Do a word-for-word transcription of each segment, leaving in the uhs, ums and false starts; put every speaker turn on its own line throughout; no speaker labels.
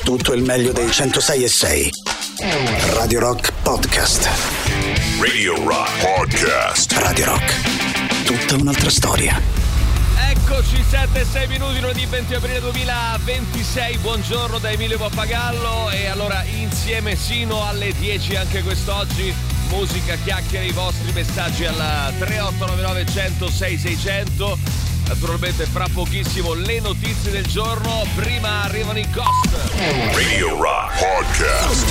tutto il meglio dei centosei e sei. Radio Rock Podcast.
Radio Rock Podcast.
Radio Rock. Tutta un'altra storia.
Eccoci, sette e sei minuti, lunedì venti aprile duemilaventisei. Buongiorno da Emilio Pappagallo. E allora insieme sino alle dieci anche quest'oggi. Musica, chiacchiere, i vostri messaggi alla tre otto nove nove uno zero sei sei zero zero. Naturalmente fra pochissimo le notizie del giorno. Prima arrivano i Ghost.
Radio Rock Podcast.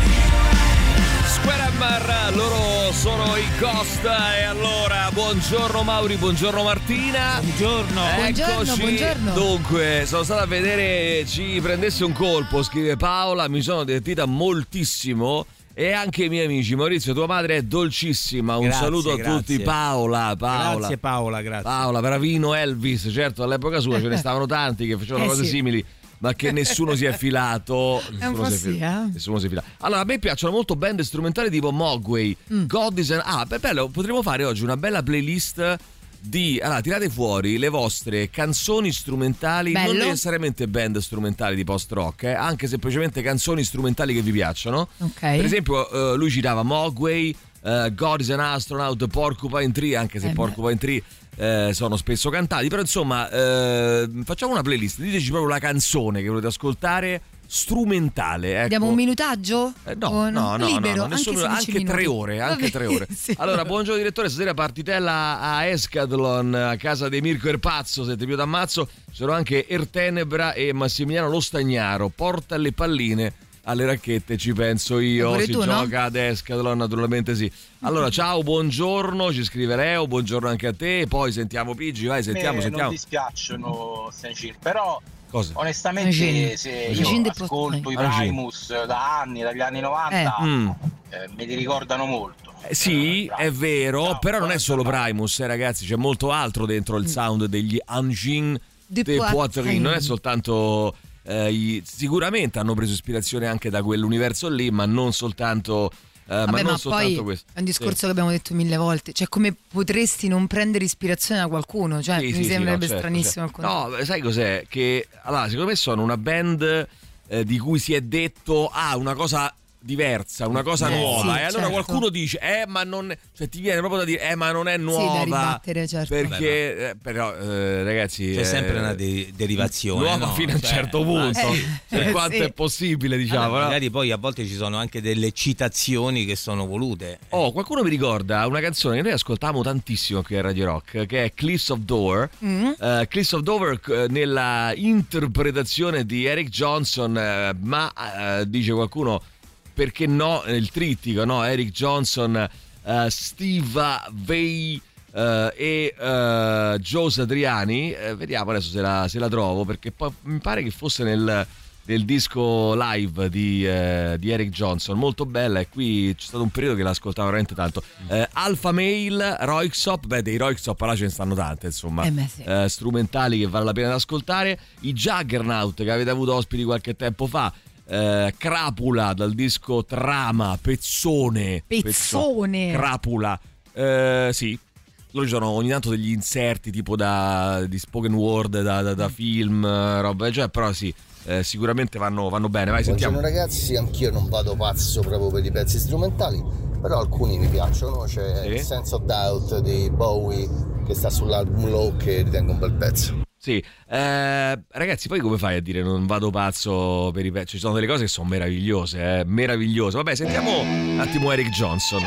Square Hammer, loro sono i Ghost. E allora, buongiorno Mauri, buongiorno Martina.
Buongiorno.
Eccoci.
Buongiorno, buongiorno.
Dunque, sono stato a vedere Ci prendesse un colpo, scrive Paola. Mi sono divertita moltissimo. E anche i miei amici. Maurizio, tua madre è dolcissima. Un
Grazie,
saluto a
grazie.
tutti. Paola, Paola.
Grazie Paola, grazie.
Paola, bravino Elvis. Certo, all'epoca sua ce ne stavano tanti che facevano
Eh,
cose
sì.
simili, ma che nessuno si è filato.
È un
Nessuno
po'
si è
sì,
fila-
eh.
Nessuno si è filato. Allora, a me piacciono molto band strumentali tipo Mogwai,
Mm.
God is an... Ah, beh, bello, potremmo fare oggi una bella playlist di... Allora, tirate fuori le vostre canzoni strumentali,
Bello.
non necessariamente band strumentali di post-rock, eh, anche semplicemente canzoni strumentali che vi piacciono.
Ok.
Per esempio, eh, lui citava Mogwai, eh, God is an Astronaut, Porcupine Tree, anche se
Eh, beh.
Porcupine Tree eh, sono spesso cantati, però insomma eh, facciamo una playlist, diteci proprio la canzone che volete ascoltare strumentale, ecco.
Diamo un minutaggio?
Eh, no,
O
no, no,
libero,
no, no, nessuno-
anche,
anche,
se dieci
tre
minuti.
ore,
Va
anche
bene,
tre ore.
sì.
Allora, buongiorno direttore, stasera partitella a Escadlon, a casa di Mirko Erpazzo, se ti più d'ammazzo, ci sono anche Ertenebra e Massimiliano Lostagnaro, porta le palline alle racchette, ci penso io,
pure
si
tu, no?
gioca ad Escadlon, naturalmente sì. Allora, ciao, buongiorno, ci scrive Leo, buongiorno anche a te, poi sentiamo Pigi, vai, sentiamo,
Me
sentiamo.
non dispiacciono Sanchin, però
Cosa?
onestamente
Sanchin.
se
Sanchin
io
de
ascolto i
Sanchin.
Primus da anni, dagli anni novanta,
Mm.
eh, me li ricordano molto.
Eh, sì,
Eh,
è vero,
ciao,
però non è
buona
solo
giornata.
Primus, eh, ragazzi, c'è molto altro dentro il sound degli Engine
De
de Poitrine,
Poitrine.
non è soltanto eh, i- sicuramente hanno preso ispirazione anche da quell'universo lì, ma non soltanto eh, ma
Vabbè,
non
ma
soltanto
poi
questo.
è un discorso
Sì.
che abbiamo detto mille volte. Cioè, come potresti non prendere ispirazione da qualcuno? Cioè,
Sì,
mi
sì, sì,
sembrerebbe
no, certo,
stranissimo.
certo.
al contrario.
No, sai cos'è? Che allora, secondo me sono una band eh, di cui si è detto ah, una cosa diversa, una cosa
Eh,
nuova,
sì,
e allora
certo.
qualcuno dice eh ma non, cioè ti viene proprio da dire eh ma non è
Sì, da
nuova,
ribattere, certo.
perché eh, però eh, ragazzi
C'è
eh,
sempre una de- derivazione,
nuova
no?
fino a un
Cioè,
certo punto,
eh,
per
eh,
quanto
sì.
è possibile, diciamo,
vabbè,
no?
magari poi a volte ci sono anche delle citazioni che sono volute.
Oh, qualcuno mi ricorda una canzone che noi ascoltavamo tantissimo qui a Radio Rock, che è Cliffs of Dover.
Mm.
Uh, Cliffs of Dover eh, nella interpretazione di Eric Johnson, eh, ma eh, dice qualcuno perché no, il trittico, no? Eric Johnson, eh, Steve Vai eh, e eh, Joe Satriani. Eh, vediamo adesso se la, se la trovo, perché poi mi pare che fosse nel, nel disco live di, eh, di Eric Johnson, molto bella, e qui c'è stato un periodo che l'ascoltavo veramente tanto. Eh, Alpha Male, Roixop, beh dei Roixop là ce ne stanno tante, insomma,
Eh beh, sì.
eh, strumentali che vale la pena da ascoltare. I Juggernaut che avete avuto ospiti qualche tempo fa, eh, Crapula dal disco Trama, Pezzone,
Pezzone.
Crapula, eh, sì. Loro ci sono ogni tanto degli inserti tipo da, di spoken word, da, da, da film, eh, roba, cioè, però sì, eh, sicuramente vanno, vanno bene. Vai,
Buongiorno
sentiamo.
ragazzi, anch'io non vado pazzo proprio per i pezzi strumentali, però alcuni mi piacciono. C'è
Sì.
il Sense of Doubt di Bowie che sta sull'album Low, che ritengo un bel pezzo.
Sì, eh, ragazzi, poi come fai a dire non vado pazzo per i pezzi? Ci sono delle cose che sono meravigliose, eh, meravigliose. Vabbè, sentiamo un attimo Eric Johnson.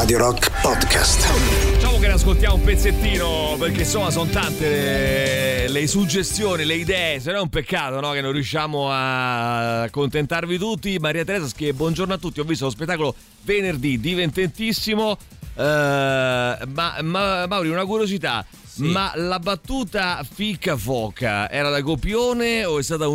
Radio Rock Podcast.
Diciamo che ne ascoltiamo un pezzettino perché insomma sono tante le, le suggestioni, le idee, se no è un peccato, no, che non riusciamo a accontentarvi tutti. Maria Teresa scrive: buongiorno a tutti, ho visto lo spettacolo venerdì, divertentissimo. Uh, ma, ma Mauri, una curiosità, sì. Ma la battuta fica foca era da copione o è stata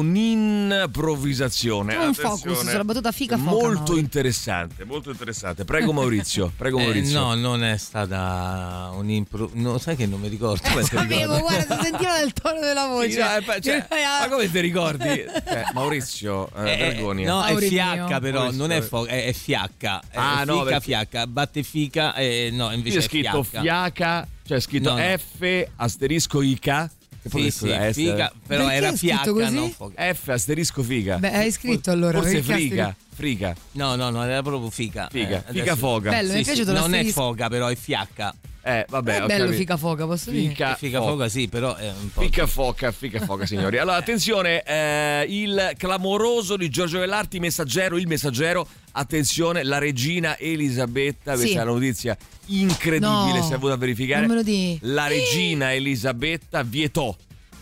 un'improvvisazione?
Un focus sulla battuta fica foca.
Molto
Mauri.
interessante, molto interessante. Prego Maurizio, prego Maurizio.
Eh, no, non è stata un'improvvisazione. No, sai che non mi ricordo.
Eh, sapevo, guarda, si sentiva dal tono della voce.
Sì, no, cioè, ma come ti ricordi? Eh, Maurizio, eh,
eh,
vergogna.
No, è
Mauri
fiacca
mio.
però,
Maurizio,
non è foca, è, è fiacca.
Ah,
è
no,
fica,
perché...
fiacca, batte fica, eh, no, invece
C'è
è
scritto
fiacca.
fiaca, c'è scritto
No, no.
F asterisco I K. Che poi
Sì, sì,
è
figa, però
Perché
era
è scritto
fiacca,
così?
non foca.
F asterisco figa.
Beh, hai scritto allora.
Forse
perché
friga,
asteri-
friga,
No, no, no, era proprio fica.
figa,
Eh,
figa
adesso-
foca.
Bello, mi è
Sì,
piaciuto
sì, non è
l'asterisco.
foca, però è fiacca.
Eh, vabbè,
È
ho
bello
capito.
fica foca, posso dire?
Fica,
Fica
foca.
foca sì, però è un po'.
Fica foca, fica foca, signori. Allora, attenzione, eh, il clamoroso di Giorgio Vellarti, messaggero, il messaggero. Attenzione, la regina Elisabetta, questa
Sì.
è una notizia incredibile,
No,
si è avuta a verificare.
non me lo di.
La regina Elisabetta vietò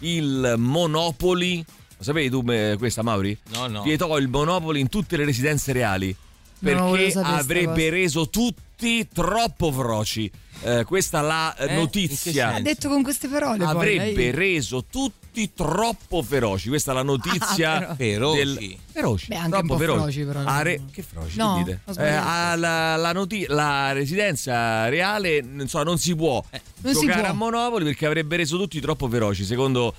il Monopoli. Lo sapevi tu eh, questa, Mauri?
No, no.
Vietò il Monopoli in tutte le residenze reali
Non volevo
perché
sapere sta
avrebbe
cosa.
reso tutti troppo feroci. Eh, questa la eh,
Eh? In che
notizia.
Ha detto con queste parole poi,
Avrebbe
lei.
reso tutti troppo feroci. Questa è la notizia
Ah,
però.
del...
Feroci.
feroci.
Beh, anche
troppo
un po'
feroci.
feroci, però,
Ah,
no.
re- che feroci,
No,
che dite?
ho
Eh,
sbagliato.
ah, la, la, noti- la residenza reale, non so, non si può
non si
giocare
può.
a Monopoli perché avrebbe reso tutti troppo feroci, secondo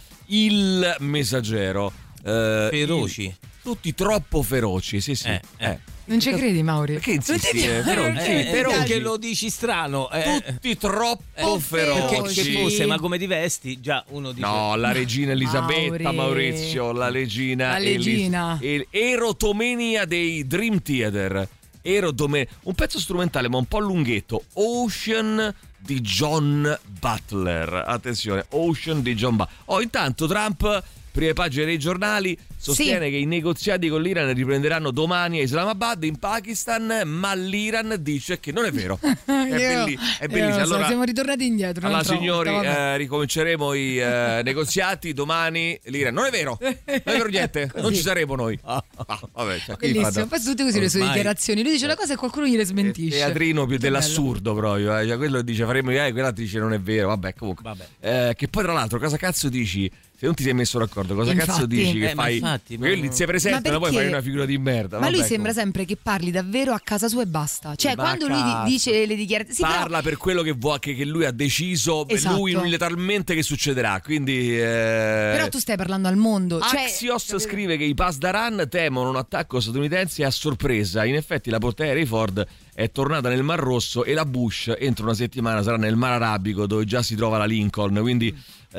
il messaggero. Eh,
Feroci.
il- tutti troppo feroci, sì, sì.
Eh, eh.
Non ci credi, Mauri?
Perché
Non ti
insisti?
piace?
Eh, feroci,
Eh,
sì,
eh,
feroci.
Perché lo dici strano. eh.
Tutti troppo
Eh,
feroci.
Perché che fosse, ma come ti vesti? Già uno dice.
No, la regina Elisabetta,
Mauri.
Maurizio, la regina.
La regina.
Elis- el- Erotomania dei Dream Theater. Erotome- un pezzo strumentale ma un po' lunghetto. Ocean di John Butler. Attenzione, Ocean di John Butler. Oh, intanto Trump, prime pagine dei giornali, sostiene
Sì.
che i negoziati con l'Iran riprenderanno domani a Islamabad, in Pakistan, ma l'Iran dice che non è vero. È,
Io-
belli- è
io
bellissimo.
non so,
Allora,
siamo ritornati indietro.
allora
un'altra
signori,
volta, vabbè.
eh, ricominceremo i eh, negoziati domani. L'Iran non è vero, non è vero niente, non ci saremo noi. Ah, vabbè, cioè, qui
Bellissimo,
fanno-
poi tutte così le sue
Ormai-
dichiarazioni. Lui dice una cosa e qualcuno gliele smentisce.
teatrino più
Che bello.
dell'assurdo proprio, eh. Cioè, quello dice faremo eh, quella dice non è vero, vabbè comunque.
Vabbè.
Eh, che poi tra l'altro cosa cazzo dici? Se non ti sei messo d'accordo, cosa
Infatti.
cazzo dici che
Eh, ma
fai?
infatti, ma-
Quelli si presentano,
Ma
poi
perché?
fai una figura di merda.
Ma lui
vabbè,
sembra
comunque.
sempre che parli davvero a casa sua e basta. Cioè,
Ma
quando lui di-
cazzo.
dice le dichiarazioni. Sì, però-
Parla per quello che, vuoi, che, che lui ha deciso,
Esatto.
lui unilateralmente che succederà. Quindi, eh...
però tu stai parlando al mondo. Cioè,
Axios scrive che i Pasdaran temono un attacco statunitense a sorpresa. In effetti la portaerei di Ford è tornata nel Mar Rosso e la Bush entro una settimana sarà nel Mar Arabico dove già si trova la Lincoln, quindi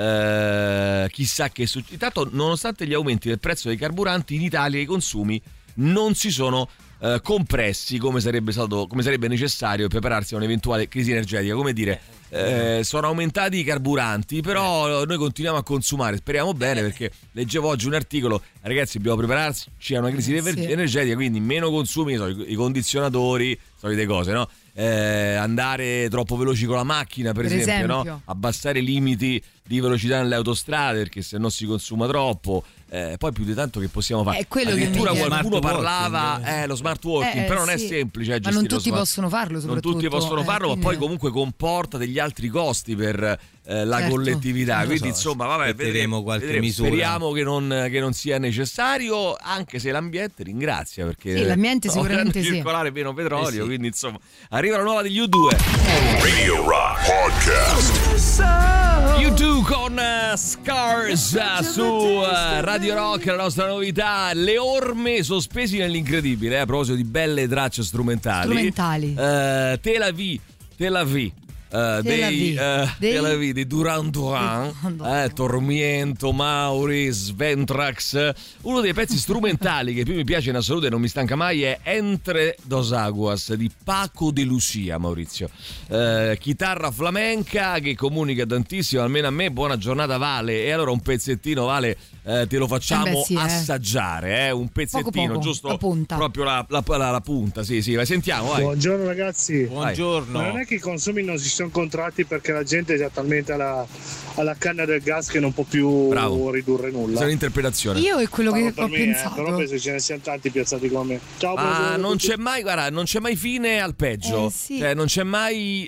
eh, chissà che succede. Intanto, nonostante gli aumenti del prezzo dei carburanti, in Italia i consumi non si sono eh, compressi come sarebbe stato, come sarebbe necessario per prepararsi a un'eventuale crisi energetica. Come dire, eh, sono aumentati i carburanti, però noi continuiamo a consumare, speriamo bene, perché leggevo oggi un articolo, ragazzi, dobbiamo prepararci a una crisi
Eh, sì.
energetica, quindi meno consumi, so, i, i condizionatori, solite cose, no? Eh, andare troppo veloci con la macchina, per,
Per
esempio,
esempio.
no? Abbassare i limiti di velocità nelle autostrade perché se no si consuma troppo. Eh, poi più di tanto che possiamo fare.
È quello che mi
Addirittura
chiedo.
qualcuno
Smart
parlava
working.
eh, lo smart working,
Eh,
però non è
sì.
semplice. eh,
Ma non
gestire lo
tutti
smart-
possono farlo,
Non
soprattutto.
tutti possono
Eh,
farlo, ma
quindi-
poi comunque comporta degli altri costi per eh, la
Certo.
collettività.
Non lo
Quindi
so,
insomma, vabbè,
aspetteremo
vedremo,
qualche
vedremo.
misura.
Speriamo che non, che non sia necessario, anche se l'ambiente ringrazia, perché
Sì, l'ambiente
sta
sicuramente
facendo
sì.
circolare meno petrolio,
Eh sì.
quindi insomma arriva la nuova degli U due.
Radio Rock Podcast.
U due con uh, Scars uh, su uh, Radio Rock, la nostra novità, le orme sospesi nell'incredibile, eh, a proposito di belle tracce strumentali.
Strumentali.
Eh, Tel Aviv, Tel Aviv. Uh, dei,
Aviv.
uh,
Dei-
Tel Aviv, di Duran Duran,
Duran Duran.
eh, Tormiento, Mauri, Sventrax. Uno dei pezzi strumentali che più mi piace in assoluto e non mi stanca mai è Entre dos Aguas di Paco de Lucia, Maurizio. Eh, chitarra flamenca che comunica tantissimo, almeno a me. Buona giornata, Vale. E allora un pezzettino, Vale, eh, te lo facciamo
eh beh, sì,
assaggiare, eh, un pezzettino,
poco poco,
giusto?
la punta.
Proprio la, la, la, la punta, sì, sì, vai, sentiamo, vai.
Buongiorno ragazzi.
Buongiorno.
Ma non è che i consumi non si sono contratti perché la gente è già talmente alla, alla canna del gas che non può più
Bravo.
ridurre nulla.
Questa è un'interpretazione.
Io è quello che
Per
ho
me, eh,
pensato.
però penso che ce ne siano tanti piazzati come me. Ciao,
Ma
buongiorno a
non
tutti.
c'è mai, guarda, non c'è mai fine al peggio.
Eh, sì.
Cioè, non c'è mai.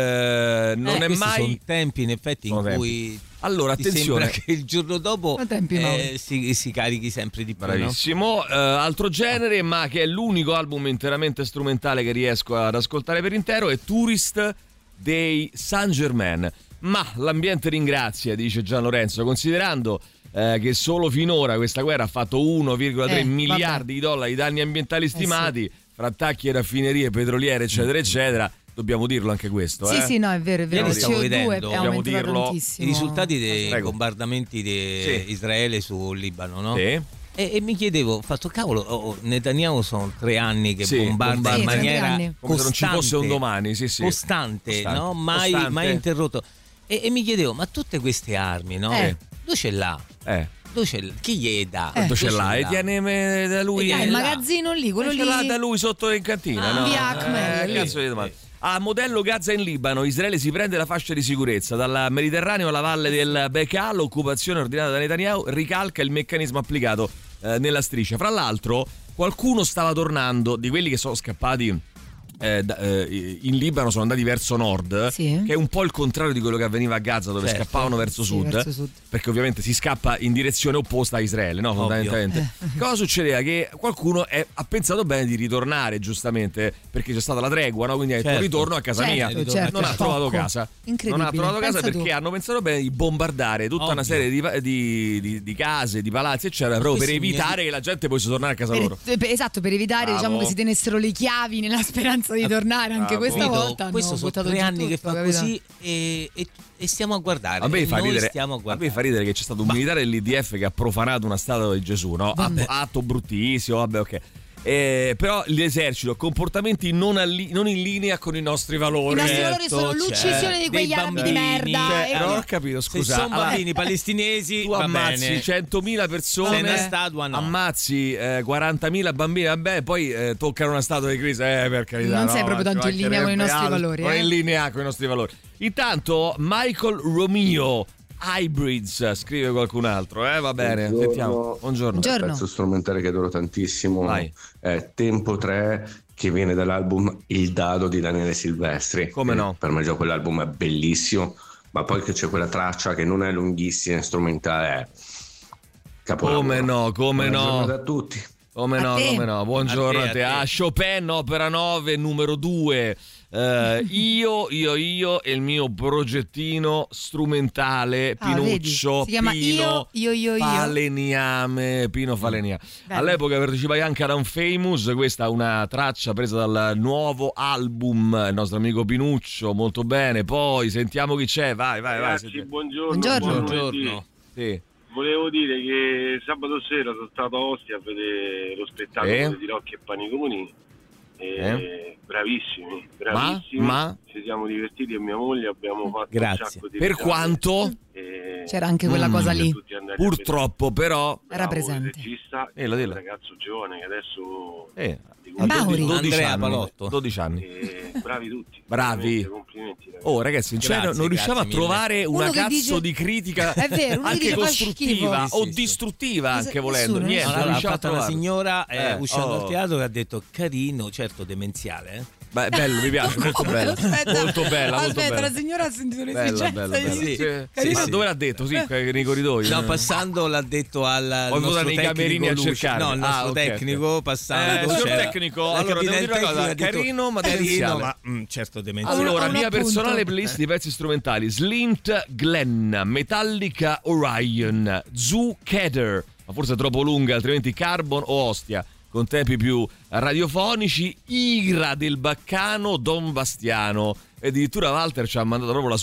eh, non
Eh,
è
questi
mai.
sono tempi in effetti
Sono
in
tempi.
cui
Allora,
ti
attenzione.
sembra che il giorno dopo
Sono tempi
eh,
nuovi.
si, si carichi sempre di più, no?
Bravissimo. Eh, altro genere, ma che è l'unico album interamente strumentale che riesco ad ascoltare per intero, è Tourist dei Saint Germain. Ma l'ambiente ringrazia, dice Gian Lorenzo, considerando eh, che solo finora questa guerra ha fatto uno virgola tre
Eh,
miliardi
vabbè.
di dollari di danni ambientali stimati, fra attacchi e raffinerie petroliere, eccetera, eccetera. Dobbiamo dirlo anche questo.
Sì,
eh?
sì, no, è vero, è vero.
Ieri
Il
stavo
C O due
vedendo,
è
dobbiamo
aumentato
dirlo,
tantissimo.
I risultati dei
Prego.
bombardamenti di
Sì.
Israele sul Libano, no?
Sì.
E, e mi chiedevo, ho fatto cavolo, oh, Netanyahu sono tre anni che
Sì,
bombarda
bombarda.
in
Sì, sono tre
maniera
anni.
Come se non ci fosse un domani, sì, sì.
costante,
Costante.
no? Mai,
Costante.
mai interrotto. E, e mi chiedevo, ma tutte queste armi, no?
Eh.
Dove ce l'ha?
Eh.
Dove ce l'ha? Chi gli dà?
Quanto ce
Dove
l'ha? E tiene me- da lui.
Eh,
E
il
là.
magazzino lì, quello
Ce
lì.
l'ha da lui sotto in cantina,
Ah,
no?
via Ahmed,
Eh,
lì.
cazzo di domanda. A modello Gaza in Libano, Israele si prende la fascia di sicurezza dal Mediterraneo alla valle del Bekaa, l'occupazione ordinata da Netanyahu ricalca il meccanismo applicato eh, nella striscia. Fra l'altro, qualcuno stava tornando, di quelli che sono scappati eh, da- eh, in Libano, sono andati verso nord,
Sì.
che è un po' il contrario di quello che avveniva a Gaza, dove
Certo.
scappavano verso
Sì,
sud,
verso sud.
perché ovviamente si scappa in direzione opposta a Israele, no? Fondamentalmente. Cosa succedeva? Che qualcuno è- ha pensato bene di ritornare, giustamente, perché c'è stata la tregua, no? Quindi ha detto
Certo.
ritorno a casa
Certo,
mia.
certo,
non ha
certo.
trovato
Poco.
casa.
Incredibile.
Non ha trovato casa
Pensa
perché
tu.
hanno pensato bene di bombardare tutta una
Ovvio.
serie di, di- di- di case, di palazzi, eccetera, proprio per
Questi
evitare
miei-
che la gente potesse tornare a casa
Per-
loro.
per- esatto, per evitare
Bravo.
diciamo che si tenessero le chiavi nella speranza di tornare anche
Bravo.
questa
Capito?
volta. hanno
Questo sono
buttato
tre
giù
anni che
tutto,
fa
capito?
così e, e- e stiamo a guardare.
A me,
E
fa
noi
ridere,
stiamo a
a me
guardare.
fa ridere che c'è stato un militare dell'I D F che ha profanato una statua di Gesù, no? Atto,
Vabbè.
atto bruttissimo, vabbè, ok. Eh, però l'esercito, comportamenti non, alli- non in linea con i nostri valori.
I nostri
Certo,
valori sono l'uccisione
certo.
di quegli
Dei
arabi di
bambini,
merda.
Cioè,
e-
non ho capito,
Se
scusa.
sono
allora,
bambini palestinesi,
tu
va
ammazzi
bene.
centomila persone,
Se una statua no.
ammazzi eh, quarantamila bambini, vabbè, poi eh, toccano una statua di Cristo, eh, per carità.
Non
no,
sei proprio
ci
tanto in linea con i
mancherebbe
nostri
altro.
valori,
Non è
eh?
in linea con i nostri valori. Intanto Michael Romeo, Hybrids, scrive qualcun altro, eh, va bene,
Buongiorno.
sentiamo. Buongiorno.
Buongiorno.
Un pezzo strumentale che adoro tantissimo
Vai.
è Tempo tre, che viene dall'album Il Dado di Daniele Silvestri.
Come
E
no?
Per me già quell'album è bellissimo, ma poi che c'è quella traccia che non è lunghissima, è strumentale, è capolavoro.
Come no, come
Buona
no.
giornata a tutti.
Come
A
no,
te.
come no, buongiorno
A
a
te,
te.
a
Ah,
te.
Chopin, opera nove, numero due. Eh, io, io, io e il mio progettino strumentale
Ah,
Pinuccio
vedi? Si chiama
Pino
Io, Io, Io, Io.
Faleniame, Pino Falenia.
Bello.
All'epoca partecipai anche ad Unfamous, questa è una traccia presa dal nuovo album, il nostro amico Pinuccio, molto bene. Poi sentiamo chi c'è, vai, vai, vai.
Ragazzi,
sentiamo.
buongiorno.
Buongiorno.
buon lunedì.
Buongiorno.
Sì.
Volevo dire che sabato sera sono stato a Ostia a vedere lo spettacolo
Eh?
di Rocchi e Paniconi. E
Eh?
Bravissimi, bravissimi.
ma?
Ci siamo divertiti e mia moglie abbiamo fatto
Grazie.
un sacco di
Per
risate.
quanto?
E-
C'era anche quella
Mm.
cosa lì.
tutti andati a
Purtroppo però
Era
vedere. Bravo,
presente.
il regista,
Dillo, dillo.
un ragazzo giovane che adesso
Eh,
di
ha
Mauri.
dodici
Andrea
anni,
Palotto.
dodici anni.
e bravi tutti.
Bravi.
Veramente, complimenti. ragazzi.
Oh ragazzi, cioè,
Grazie,
non riusciamo
grazie
a trovare
Uno
una
che
cazzo
dice-
di critica
È vero, uno che
anche
dice fa
costruttiva
schifo.
o
Sì, sì,
distruttiva
sì.
anche
Nessuno,
volendo.
nessuno.
Niente,
No,
non
l'ha
riusciamo a
fatta una
trovarlo.
signora eh,
Eh,
uscendo
oh.
dal teatro che ha detto carino, certo demenziale, eh?
Beh, bello, mi piace, molto bella.
Aspetta,
molto bella, molto
aspetta,
bella.
la signora ha sentito
Bella,
l'esigenza
bella,
di
bella.
dire-
Sì, sì,
Carino.
ma dove l'ha detto? Sì, nei corridoi.
No, passando l'ha detto al
Poi
nostro
venuto nei
tecnico
camerini a
Lucio.
cercarmi.
No, il nostro
Ah, ok,
tecnico
ok.
passando.
Eh, signor
c'era-
tecnico,
la
allora,
cabina
devo dire una
del
cosa,
tecnico ha detto,
carino, ma
carino,
demenziale.
ma mm, certo demenziale.
Allora,
un
mia
appunto.
personale playlist di pezzi strumentali: Slint Glenn, Metallica Orion, Zoo Cather, ma forse è troppo lunga, altrimenti Carbon o Ostia, con tempi più radiofonici, Ira del Baccano, Don Bastiano. E addirittura Walter ci ha mandato proprio la sua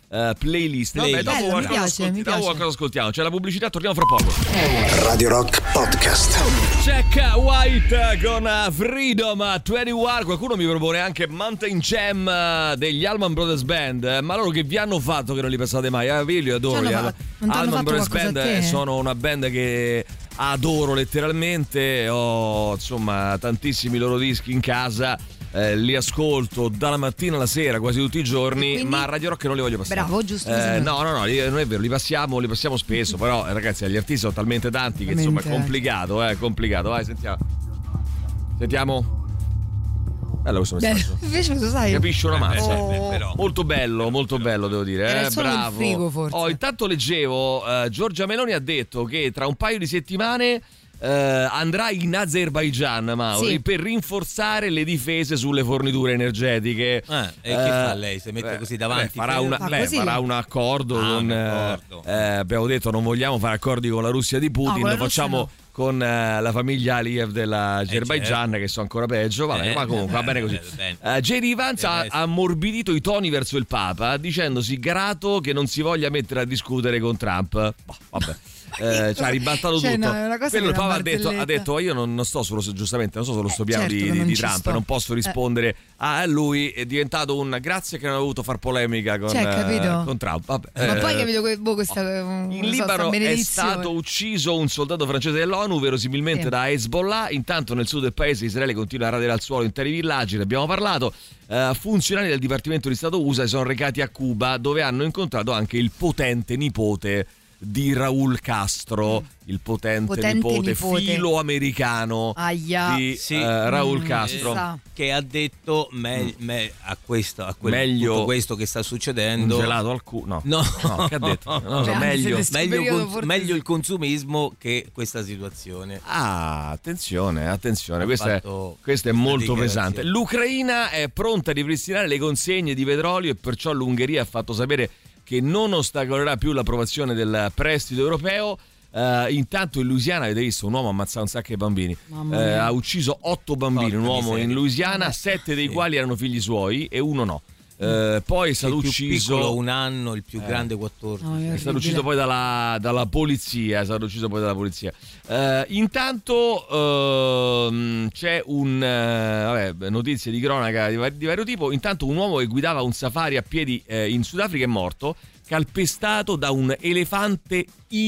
uh, playlist. Vabbè, dopo
Bello,
qualcosa,
mi piace,
ascolti,
mi
dopo
piace.
qualcosa ascoltiamo. C'è la pubblicità, torniamo fra poco.
Radio Rock Podcast.
Jack White con Freedom ventuno. Qualcuno mi propone anche Mountain Jam degli Allman Brothers Band. Ma loro che vi hanno fatto che non li pensate mai? Eh, io li adoro.
Ci
Gli
hanno
All-
fa- non t'hanno
Allman
fatto
Brothers
qualcosa
Band
a te?
sono una band che adoro letteralmente. Ho insomma tantissimi loro dischi in casa. Eh, li ascolto dalla mattina alla sera quasi tutti i giorni,
quindi?
ma a Radio Rock non li voglio passare.
Bravo, giusto
Eh,
così.
no, no, no, li- non è vero, li passiamo, li passiamo spesso, però eh, ragazzi, gli artisti sono talmente tanti che insomma è
Veramente.
complicato, eh, è complicato. Vai, sentiamo. Sentiamo. Bello questo
Bello.
messaggio.
Invece lo sai.
Capisce una mazza.
Oh.
Eh, molto bello, molto bello devo dire.
Era
Eh,
il suono del
bravo.
frigo, forse.
Oh, intanto leggevo, eh, Giorgia Meloni ha detto che tra un paio di settimane eh, andrà in Azerbaigian, Mauri,
Sì.
per rinforzare le difese sulle forniture energetiche.
Ah, e che fa lei? Si mette
eh,
così davanti?
beh, farà, una-
Fa
beh,
così.
farà un accordo
Ah,
con
un
eh,
accordo.
eh, abbiamo detto non vogliamo fare accordi con la Russia di Putin,
No, con la
lo
Russia
facciamo
no.
con eh, la famiglia Aliyev dell'Azerbaigian,
certo.
che sono ancora peggio. Vabbè,
Eh,
ma comunque va bene così.
eh, bene.
Eh, J D Vance ha
Eh,
ha ammorbidito i toni verso il Papa, dicendosi grato che non si voglia mettere a discutere con Trump. Boh, vabbè. Eh, cioè, ha ribaltato
Cioè,
tutto.
no, è una cosa
Quello
che
il
è una
Papa ha detto, ha
barzelletta.
detto: io non, non sto solo, giustamente, non sto solo sto
Eh,
piano
certo
di,
che
di-
non
di
ci
Trump,
sto.
non posso rispondere a lui. È diventato un grazie che non ho voluto far polemica con,
Cioè, capito?
eh, con Trump. Vabbè,
Ma
eh,
poi capito che boh, questa
in
non so, sta
Libano è
benedizione.
stato ucciso un soldato francese dell'ONU, verosimilmente
Sì.
da Hezbollah. Intanto nel sud del paese Israele continua a radere al suolo interi villaggi, ne abbiamo parlato. Eh, funzionari del Dipartimento di Stato U S A si sono recati a Cuba, dove hanno incontrato anche il potente nipote di Raúl Castro, il potente,
Potente
nipote,
nipote.
filo-americano
Aia.
di
Sì.
eh, Raúl
Mm,
Castro.
sa.
Che ha detto me- me- a questo, a quel,
Meglio
tutto questo che sta
Un
succedendo.
gelato al culo? No.
No.
No, che ha detto? Non lo so,
Beh,
meglio.
anzi,
Meglio,
periodo
con-
forse
meglio
sì.
il consumismo che questa situazione.
Ah, attenzione, attenzione,
Ha
questo è,
fatto
questo è
questa
molto
dichiarazione.
pesante. L'Ucraina è pronta a ripristinare le consegne di petrolio e perciò l'Ungheria ha fatto sapere che non ostacolerà più l'approvazione del prestito europeo. Uh, intanto in Louisiana, avete visto, un uomo ha ammazzato un sacco di bambini,
Mamma
uh,
mia.
ha ucciso otto bambini,
Porca
un uomo
miseria.
in Louisiana, sette dei quali erano figli suoi e uno no. Uh, poi è stato
il più
ucciso
piccolo un anno, il più
Eh.
grande quattordici.
No, è
è stato
orribile.
ucciso poi dalla, dalla polizia. È stato ucciso poi dalla polizia. Eh, intanto ehm, c'è un eh, vabbè, notizie di cronaca di, var- di vario tipo. Intanto un uomo che guidava un safari a piedi eh, in Sudafrica è morto, calpestato da un elefante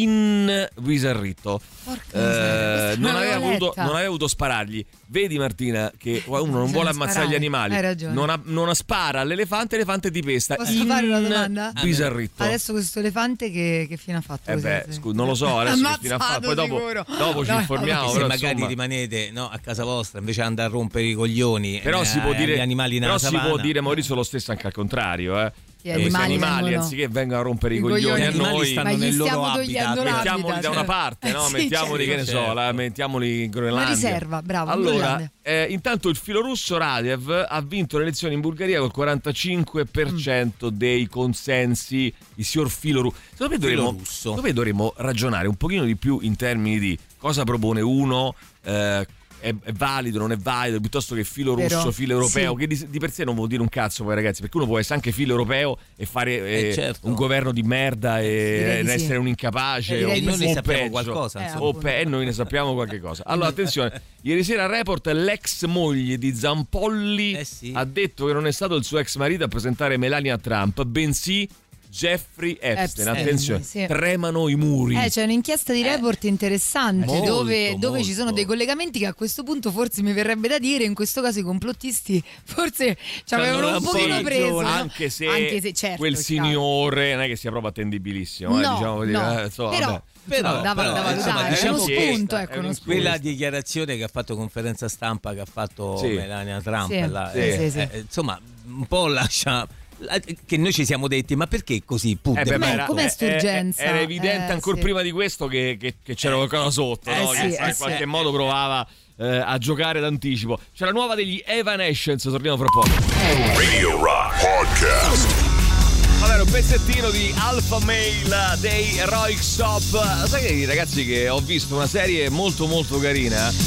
in Visarritto.
Porca miseria,
Eh,
questa
non,
non
aveva
l'avevo
voluto,
letta.
non aveva voluto sparargli. Vedi Martina che uno non
Bisogna
vuole ammazzare
sparare.
gli animali,
Hai ragione.
non, ha- non spara all'elefante, l'elefante ti pesta.
Posso
in
fare una domanda?
Visarritto.
Adesso questo elefante che, che fine ha fatto?
Eh
Così,
beh,
sì.
scu- non lo so, adesso che fine ha fatto. Poi dopo,
Ammazzato
dopo ci
sicuro.
informiamo.
Se
però,
magari
insomma,
rimanete no, a casa vostra invece di andare a rompere i coglioni
però
eh,
si può
agli
dire,
animali
però
nella
si
savana.
può dire Maurizio lo stesso anche al contrario, eh.
Gli
Eh, questi
animali
animali
vengono-
anziché vengano a rompere i,
I
coglioni,
coglioni
a
animali
noi,
stanno
Ma gli
nel loro
stiamo
habitat.
togliendo l'habitat,
mettiamoli da una
cioè.
parte, no?
Eh sì,
mettiamoli che ne
certo.
so, la, mettiamoli in Groenlandia.
Una riserva, bravo,
Allora,
Groenlandia.
eh, intanto il filorusso Radev ha vinto le elezioni in Bulgaria col quarantacinque per cento
Mm.
dei consensi. Il signor filorusso. Secondo me dovremmo,
Filorusso.
secondo me dovremmo ragionare un pochino di più in termini di cosa propone uno. eh, È, è valido, non è valido, piuttosto che filo russo,
Però,
filo europeo,
sì.
che di, di per sé non vuol dire un cazzo poi ragazzi, perché uno può essere anche filo europeo e fare eh,
Eh, certo.
un governo di merda e
Direi di
essere
sì.
un incapace
Direi
o,
di
noi
sì.
ne
o
sappiamo
peggio.
qualcosa,
Eh,
insomma.
O pe- e noi ne sappiamo qualche cosa. Allora attenzione, ieri sera al Report l'ex moglie di Zampolli
Eh sì.
ha detto che non è stato il suo ex marito a presentare Melania Trump, bensì Jeffrey Epstein.
Epstein,
Attenzione,
sì.
tremano i muri.
Eh, c'è un'inchiesta di Report interessante
Molto,
dove, dove ci
molto.
sono dei collegamenti che a questo punto forse mi verrebbe da dire, in questo caso i complottisti forse ci avevano
C'hanno
un
la
pochino
sì,
preso, no?
Anche se,
Anche se, certo,
quel
chiaro.
signore non è che sia proprio attendibilissimo, eh,
No,
diciamo così,
no.
eh, insomma,
Però,
vabbè.
Però,
insomma, da,
però,
da valutare,
insomma,
è
diciamo
uno
che
spunto,
è
ecco,
un
uno
spunto.
spunto.
Quella dichiarazione che ha fatto conferenza stampa che ha fatto
Sì.
Melania Trump
Sì,
la-
sì,
eh,
sì, sì.
eh, insomma un po' lascia la- che noi ci siamo detti ma perché così put
Eh beh,
Com'è-
ma era,
com'è
eh,
st'urgenza?
eh, era evidente
Eh,
ancora
sì.
prima di questo che, che- che c'era qualcosa sotto,
Eh
no?
sì,
che
eh
in
sì.
qualche modo provava eh, a giocare d'anticipo. C'è la nuova degli Evanescence, torniamo fra poco.
Radio Rock Podcast.
Allora, un pezzettino di Alpha Male dei Heroic Soap. Sai che ragazzi che ho visto una serie molto molto carina, eh,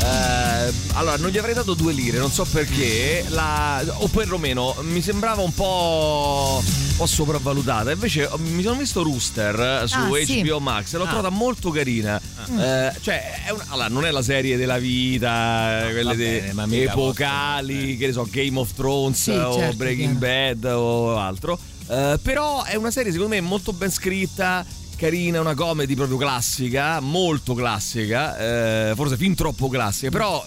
Eh, allora, non gli avrei dato due lire, non so perché, la, o perlomeno mi sembrava un po', un po' sopravvalutata. Invece mi sono visto Rooster su
Ah,
H B O
sì.
Max e l'ho
Ah.
trovata molto carina. Eh, cioè, è una, allora, non è la serie della vita,
No,
quelle
va
de-
bene, ma mica
epocali,
possono,
che ne so, Game of Thrones
Sì,
o
certo,
Breaking Bad o altro. Eh, però è una serie secondo me molto ben scritta, carina, una comedy proprio classica, molto classica, eh, forse fin troppo classica, però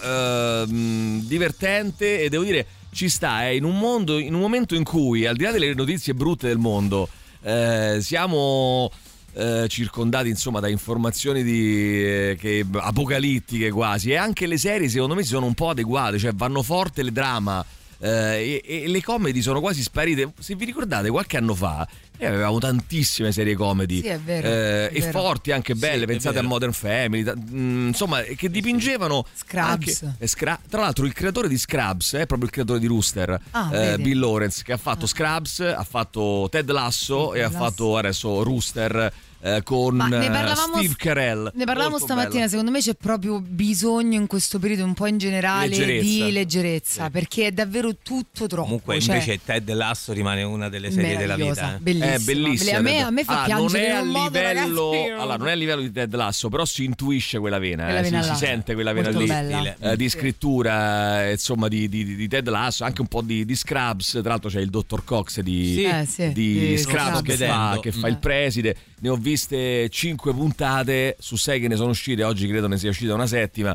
ehm, divertente, e devo dire ci sta, eh, in un mondo, in un momento in cui, al di là delle notizie brutte del mondo, eh, siamo eh, circondati insomma da informazioni di, eh, che, apocalittiche quasi, e anche le serie secondo me si sono un po' adeguate, cioè vanno forte le drama. Eh, e, e le comedy sono quasi sparite. Se vi ricordate, qualche anno fa eh, avevamo tantissime serie comedy,
Sì, è vero,
eh,
è
e
vero.
forti, anche belle.
Sì, è
pensate a
vero.
Modern Family, ta- mh, insomma, che dipingevano
Scrubs.
anche- eh, Scra- tra l'altro il creatore di Scrubs è proprio il creatore di Rooster,
Ah,
eh,
vedi.
Bill Lawrence, che ha fatto Scrubs, ha fatto Ted Lasso
Sì,
e
Ted
ha
Lasso.
fatto adesso Rooster, eh, con
Ma ne
eh,
parlavamo,
Steve Carell.
ne parlavamo
Molto
stamattina,
bella.
secondo me c'è proprio bisogno in questo periodo un po' in generale
Leggerezza.
di leggerezza,
Sì.
perché è davvero tutto troppo.
Comunque
cioè,
invece Ted Lasso rimane una delle serie della
meravigliosa,
vita. eh.
bellissima.
È bellissima.
A me, a me fa
Allora,
piangere
non è
in
a
un modo,
livello,
ragazzi, io-
allora, non è a livello di Ted Lasso, però si intuisce quella vena,
Quella
eh,
vena
si,
là.
si sente quella vena
Molto
lì,
bella.
eh, di
Sì.
scrittura, eh, insomma, di, di- di Ted Lasso, anche un po' di, di Scrubs. Tra l'altro c'è il dottor Cox di,
Sì.
Eh, sì,
di
di
Scrubs
Scrubs.
che fa, che fa
Mm.
il preside. Ne ho viste cinque puntate su sei che ne sono uscite, oggi credo ne sia uscita una settima.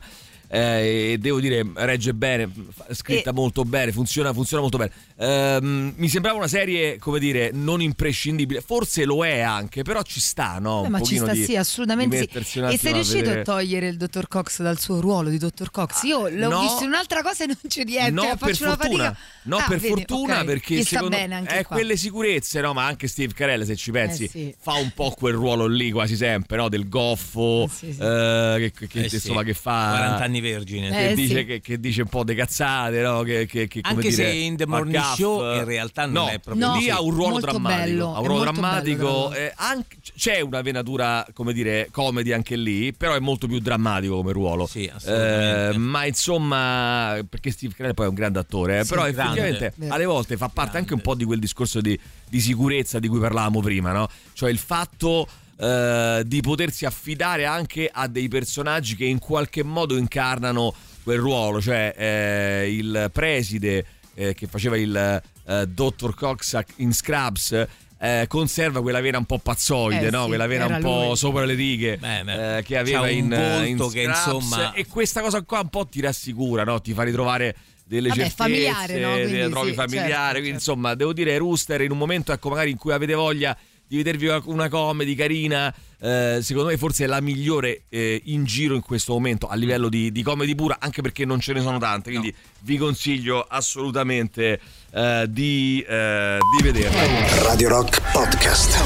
Eh, e devo dire, regge bene, fa- scritta
E-
molto bene, funziona, funziona molto bene. Ehm, mi sembrava una serie, come dire, non imprescindibile, forse lo è anche, però ci sta, no?
Beh,
Un
ma ci
pochino
sta,
di-
sì, assolutamente
di
sì.
mettersi un
E sei
attimo a
riuscito
vedere.
a togliere il dottor Cox dal suo ruolo di dottor Cox? Io l'ho
no.
visto in un'altra cosa e non c'è niente.
No,
faccio
per
una
fortuna,
fatica.
no,
Ah,
per
vedi,
fortuna,
ok.
perché
Gli sta
secondo
bene anche
è
qua.
quelle sicurezze, no? Ma anche Steve Carell, se ci pensi,
Eh, sì.
fa un po' quel ruolo lì quasi sempre, no? Del goffo,
Eh, sì, sì.
eh, che, che,
Eh sì,
insomma, che fa
quaranta anni vergine.
che,
Eh,
dice,
sì.
che, che dice un po' de cazzate, no? Che, che, che, come
Anche
dire,
se in The
fa
Morning
gaff.
Show in realtà non
no,
è proprio
No,
lì
così.
ha un ruolo
molto
drammatico,
bello,
ha un
è
ruolo
molto
drammatico,
bello,
eh, anche- c'è una venatura, come dire, comedy anche lì, però è molto più drammatico come ruolo.
Sì, assolutamente.
Eh, ma insomma, perché Steve Carell poi è un grande attore, eh,
Sì,
però
grande.
effettivamente
Vero.
alle volte fa parte
Grande.
anche un po' di quel discorso di, di sicurezza di cui parlavamo prima, no? Cioè il fatto eh, di potersi affidare anche a dei personaggi che in qualche modo incarnano quel ruolo, cioè eh, il preside eh, che faceva il eh, dottor Cox in Scrubs, eh, conserva quella vena un po' pazzoide,
Eh,
no?
sì,
Quella vena
era
un po'
lui.
sopra le righe,
Beh, beh,
eh, che aveva
c'ha un
in,
volto
in
che,
Scrubs,
insomma-
e questa cosa qua un po' ti rassicura, no? Ti fa ritrovare delle
Vabbè,
certezze,
familiare, no? Quindi
te la trovi
sì,
familiare,
certo,
quindi
certo.
insomma devo dire Rooster in un momento, ecco, magari in cui avete voglia di vedervi una- una comedy carina, eh, secondo me forse è la migliore eh, in giro in questo momento a livello di, di comedy pura, anche perché non ce ne sono tante, quindi vi consiglio assolutamente eh, di, eh, di vederla.
Radio Rock Podcast.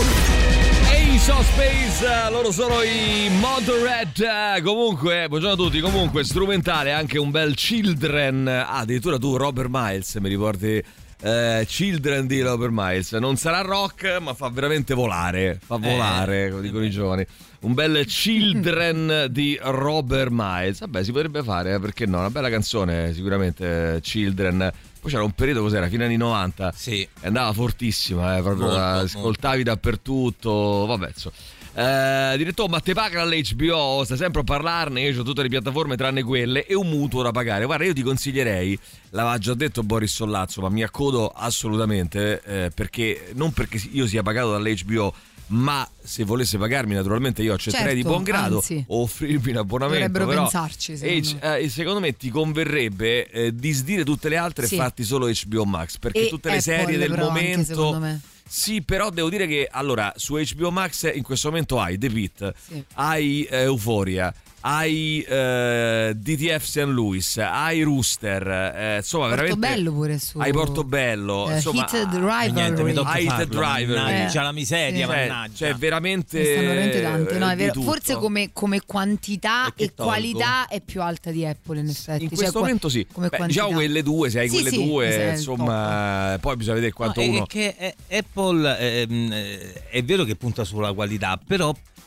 Ace of Space, loro sono i Motorhead. Comunque, buongiorno a tutti. Comunque, strumentale anche un bel Children. Ah, addirittura tu, Robert Miles, mi ricordi? Eh, Children di Robert Miles. Non sarà rock, ma fa veramente volare. Fa volare, come dicono i giovani. Un bel Children di Robert Miles. Vabbè, si potrebbe fare, eh, perché no? Una bella canzone, sicuramente. eh, Children. Poi c'era un periodo, cos'era? Fine anni novanta.
Sì.
E andava fortissima, eh, proprio
Molto,
la-
molto.
ascoltavi dappertutto. Vabbè, insomma. Eh, direttore, ma te pagano all'H B O? Stai sempre a parlarne? Io ho tutte le piattaforme tranne quelle e un mutuo da pagare. Guarda, io ti consiglierei, l'aveva già detto Boris Sollazzo, ma mi accodo assolutamente, eh, perché non perché io sia pagato dall'H B O, ma se volesse pagarmi naturalmente io accetterei
Certo,
di buon grado
anzi.
o offrirmi un abbonamento.
Dovrebbero
però
pensarci, secondo
H- eh, secondo me ti converrebbe eh, disdire tutte le altre
Sì.
e farti solo H B O Max, perché
E
tutte le
Apple,
serie del
però, anche
momento
secondo me.
sì, però devo dire che allora su H B O Max in questo momento hai The Pitt,
Sì.
hai eh, Euphoria, hai eh, D T F Saint Louis, hai Rooster, eh, insomma veramente
Portobello pure su.
hai Portobello,
Eh,
insomma,
Heated
ah,
E niente,
Rivalry.
mi tocca
Hai the
farlo.
driver.
Mannaggia
Eh.
la miseria,
Sì.
cioè,
mannaggia.
cioè veramente
Ne stanno veramente tante, no, è
di
vero.
tutto.
Forse come, come quantità
E che
e
tolgo?
qualità è più alta di Apple, in effetti.
in
Cioè,
questo
qua-
momento sì.
come
Beh,
quantità.
diciamo quelle due, se hai
Sì,
quelle
sì,
due,
questo è il
insomma, poi bisogna vedere quanto
No, è
uno
che eh, Apple ehm, eh, è vero che punta sulla qualità, però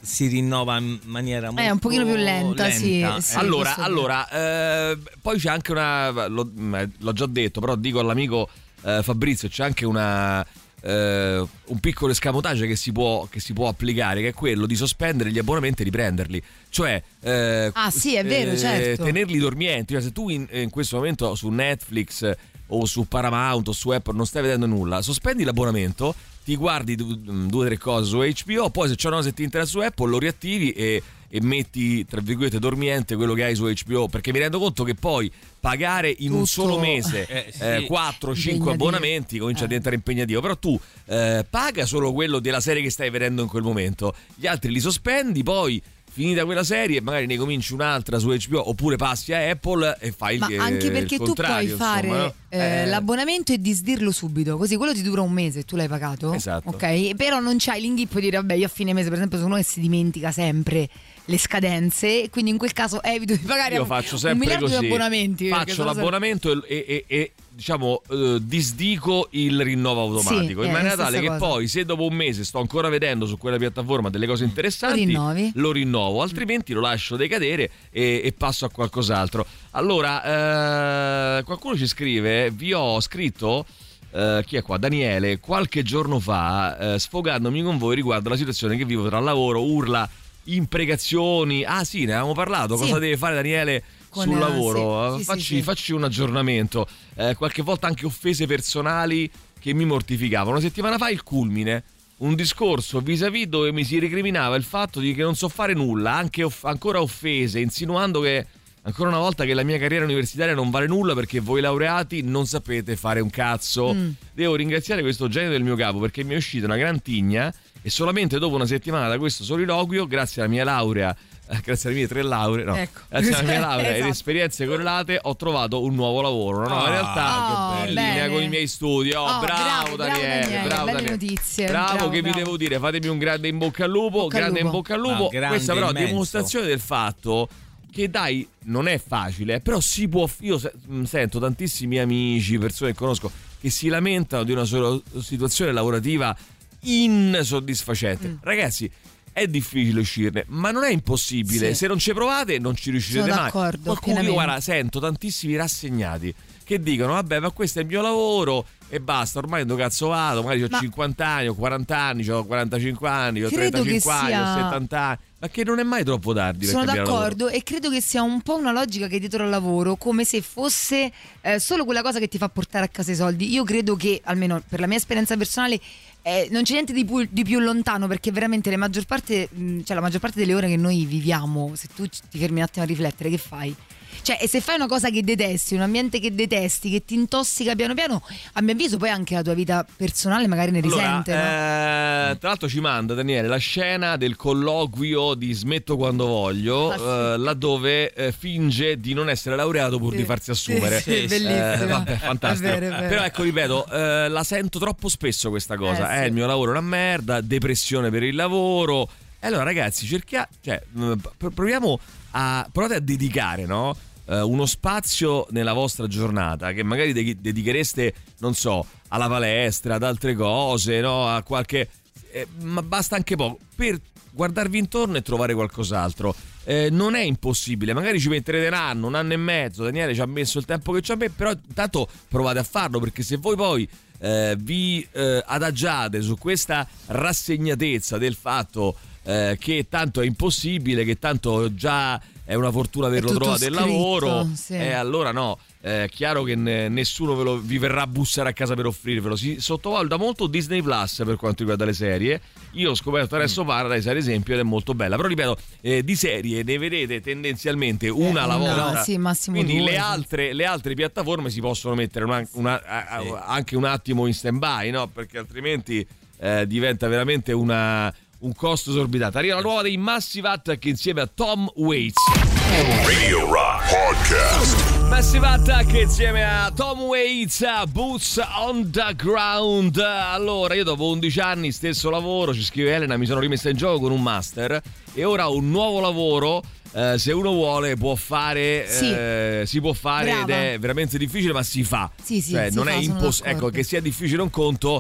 si rinnova in maniera molto
È un pochino più lenta,
lenta.
sì, sì.
allora, allora eh, poi c'è anche una, l'ho, l'ho già detto, però dico all'amico eh, Fabrizio, c'è anche una eh, un piccolo escamotage che si può che si può applicare, che è quello di sospendere gli abbonamenti e riprenderli. Cioè eh,
Ah, sì, è vero,
eh,
certo.
tenerli dormienti. Cioè, se tu in, in questo momento su Netflix o su Paramount o su Apple non stai vedendo nulla, sospendi l'abbonamento, ti guardi due o tre cose su H B O, poi se c'è una cosa che ti interessa su Apple lo riattivi e, e metti tra virgolette dormiente quello che hai su H B O, perché mi rendo conto che poi pagare in
Tutto.
un solo mese
Eh, sì.
eh, quattro cinque
Impegnativo.
abbonamenti comincia
Eh.
a diventare impegnativo. Però tu eh, paga solo quello della serie che stai vedendo in quel momento, gli altri li sospendi, poi finita quella serie magari ne cominci un'altra su H B O oppure passi a Apple e fai
Ma
il
anche
il
perché tu puoi
contrario,
fare
insomma, no?
eh,
Eh,
l'abbonamento e disdirlo subito, così quello ti dura un mese, tu l'hai pagato.
Esatto.
Ok, però non c'hai l'inghippo di dire vabbè, io a fine mese per esempio sono uno che si dimentica sempre le scadenze, quindi in quel caso evito di pagare
io faccio
un
sempre
miliardo
così,
di abbonamenti. perché
faccio
sono sempre-
l'abbonamento e, e- e, diciamo eh, disdico il rinnovo automatico
Sì,
in
eh,
maniera
stessa
tale che
cosa.
poi se dopo un mese sto ancora vedendo su quella piattaforma delle cose interessanti
Lo rinnovi.
lo rinnovo, altrimenti lo lascio decadere e, e passo a qualcos'altro. Allora eh, qualcuno ci scrive: vi ho scritto Uh, chi è qua? Daniele, qualche giorno fa uh, sfogandomi con voi riguardo la situazione che vivo tra lavoro, urla, imprecazioni. Ah sì, ne avevamo parlato.
Sì.
Cosa deve fare Daniele
Con,
sul
eh,
lavoro?
sì, sì,
facci,
sì, sì.
facci un aggiornamento. Uh, qualche volta anche offese personali che mi mortificavano. Una settimana fa il culmine, un discorso vis-à-vis dove mi si recriminava il fatto di che non so fare nulla, anche off- ancora offese, insinuando che ancora una volta che la mia carriera universitaria non vale nulla perché voi laureati non sapete fare un cazzo.
Mm.
Devo ringraziare questo genio del mio capo perché mi è uscita una gran tigna e solamente dopo una settimana da questo soliloquio, grazie alla mia laurea, eh, grazie alle mie tre lauree, no,
Ecco.
grazie alla mia laurea ed
Esatto.
esperienze correlate, ho trovato un nuovo lavoro. No,
Ah,
in realtà
che
in linea
bene.
con i miei studi. Oh,
Oh,
bravo,
bravo, bravo
Daniele,
Daniele,
bravo
belle
Daniele.
notizie,
Bravo,
bravo,
che vi
bravo.
devo dire? Fatemi un grande in bocca al lupo,
Bocca al
grande
lupo.
in bocca al
Ma
lupo.
grande,
Questa però è
immenso.
dimostrazione del fatto che dai, non è facile, però si può. Io se- sento tantissimi amici, persone che conosco che si lamentano di una sola situazione lavorativa insoddisfacente.
Mm.
Ragazzi, è difficile uscirne, ma non è impossibile.
Sì.
Se non ci provate non ci riuscirete
Sono
mai.
d'accordo,
Qualcuno, io
pienamente.
guarda, sento tantissimi rassegnati che dicono vabbè, ma questo è il mio lavoro e basta, ormai dove cazzo vado, magari ho
Ma-
cinquanta anni, ho quaranta anni, ho quarantacinque anni, ho
Credo che
trentacinque anni, ho
sia-
settanta anni, ma che non è mai troppo tardi per
Sono
cambiare
d'accordo e credo che sia un po' una logica che dietro al lavoro, come se fosse eh, solo quella cosa che ti fa portare a casa i soldi. Io credo che, almeno per la mia esperienza personale, eh, non c'è niente di più, di più lontano, perché veramente la maggior parte, mh, cioè la maggior parte delle ore che noi viviamo, se tu ti fermi un attimo a riflettere, che fai? Cioè, e se fai una cosa che detesti, un ambiente che detesti, che ti intossica piano piano, a mio avviso poi anche la tua vita personale magari ne
Allora,
risente, no?
eh, tra l'altro ci manda Daniele la scena del colloquio di Smetto quando voglio,
Ah, sì.
eh, laddove eh, finge di non essere laureato pur
Sì,
di farsi
sì,
assumere.
sì,
Eh,
bellissimo.
vabbè, fantastico.
È vero, è vero.
Però ecco, ripeto, eh, la sento troppo spesso questa cosa.
Eh,
Eh,
sì.
il mio lavoro è una merda, depressione per il lavoro. E allora ragazzi, cerchiamo, cioè, mh, pr- proviamo a provate a dedicare, no? Eh, uno spazio nella vostra giornata che magari de- dedichereste, non so, alla palestra, ad altre cose, no? A qualche eh, ma basta anche poco per guardarvi intorno e trovare qualcos'altro. Eh, non è impossibile, magari ci metterete un anno, un anno e mezzo. Daniele ci ha messo il tempo che c'ha me, però intanto provate a farlo, perché se voi poi eh, vi eh, adagiate su questa rassegnatezza del fatto eh, che tanto è impossibile, che tanto già è una fortuna averlo
tutto
trovato il
scritto,
lavoro,
sì.
e allora no, è chiaro che ne- nessuno ve lo, vi verrà a bussare a casa per offrirvelo. Si sottovaluta molto Disney Plus per quanto riguarda le serie. Io ho scoperto adesso Paradise ad esempio ed è molto bella, però ripeto, eh, di serie ne vedete tendenzialmente una
Eh,
alla
una,
volta,
sì, massimo
quindi
due,
le
sì.
altre, le altre piattaforme si possono mettere una- una- a- a- anche un attimo in stand by, no? Perché altrimenti eh, diventa veramente una un costo esorbitante. Arriva la nuova dei Massive Attack insieme a Tom Waits.
Radio Rock Podcast.
Massive Attack insieme a Tom Waits, Boots on the Ground. Allora, io dopo undici anni, stesso lavoro, ci scrive Elena, mi sono rimessa in gioco con un master e ora ho un nuovo lavoro. Eh, se uno vuole può fare,
Sì.
eh, si può fare
Brava.
ed è veramente difficile, ma si fa.
Sì, sì,
cioè,
si
non
fa,
è
sono
impossibile.
d'accordo.
Ecco, che sia difficile un conto,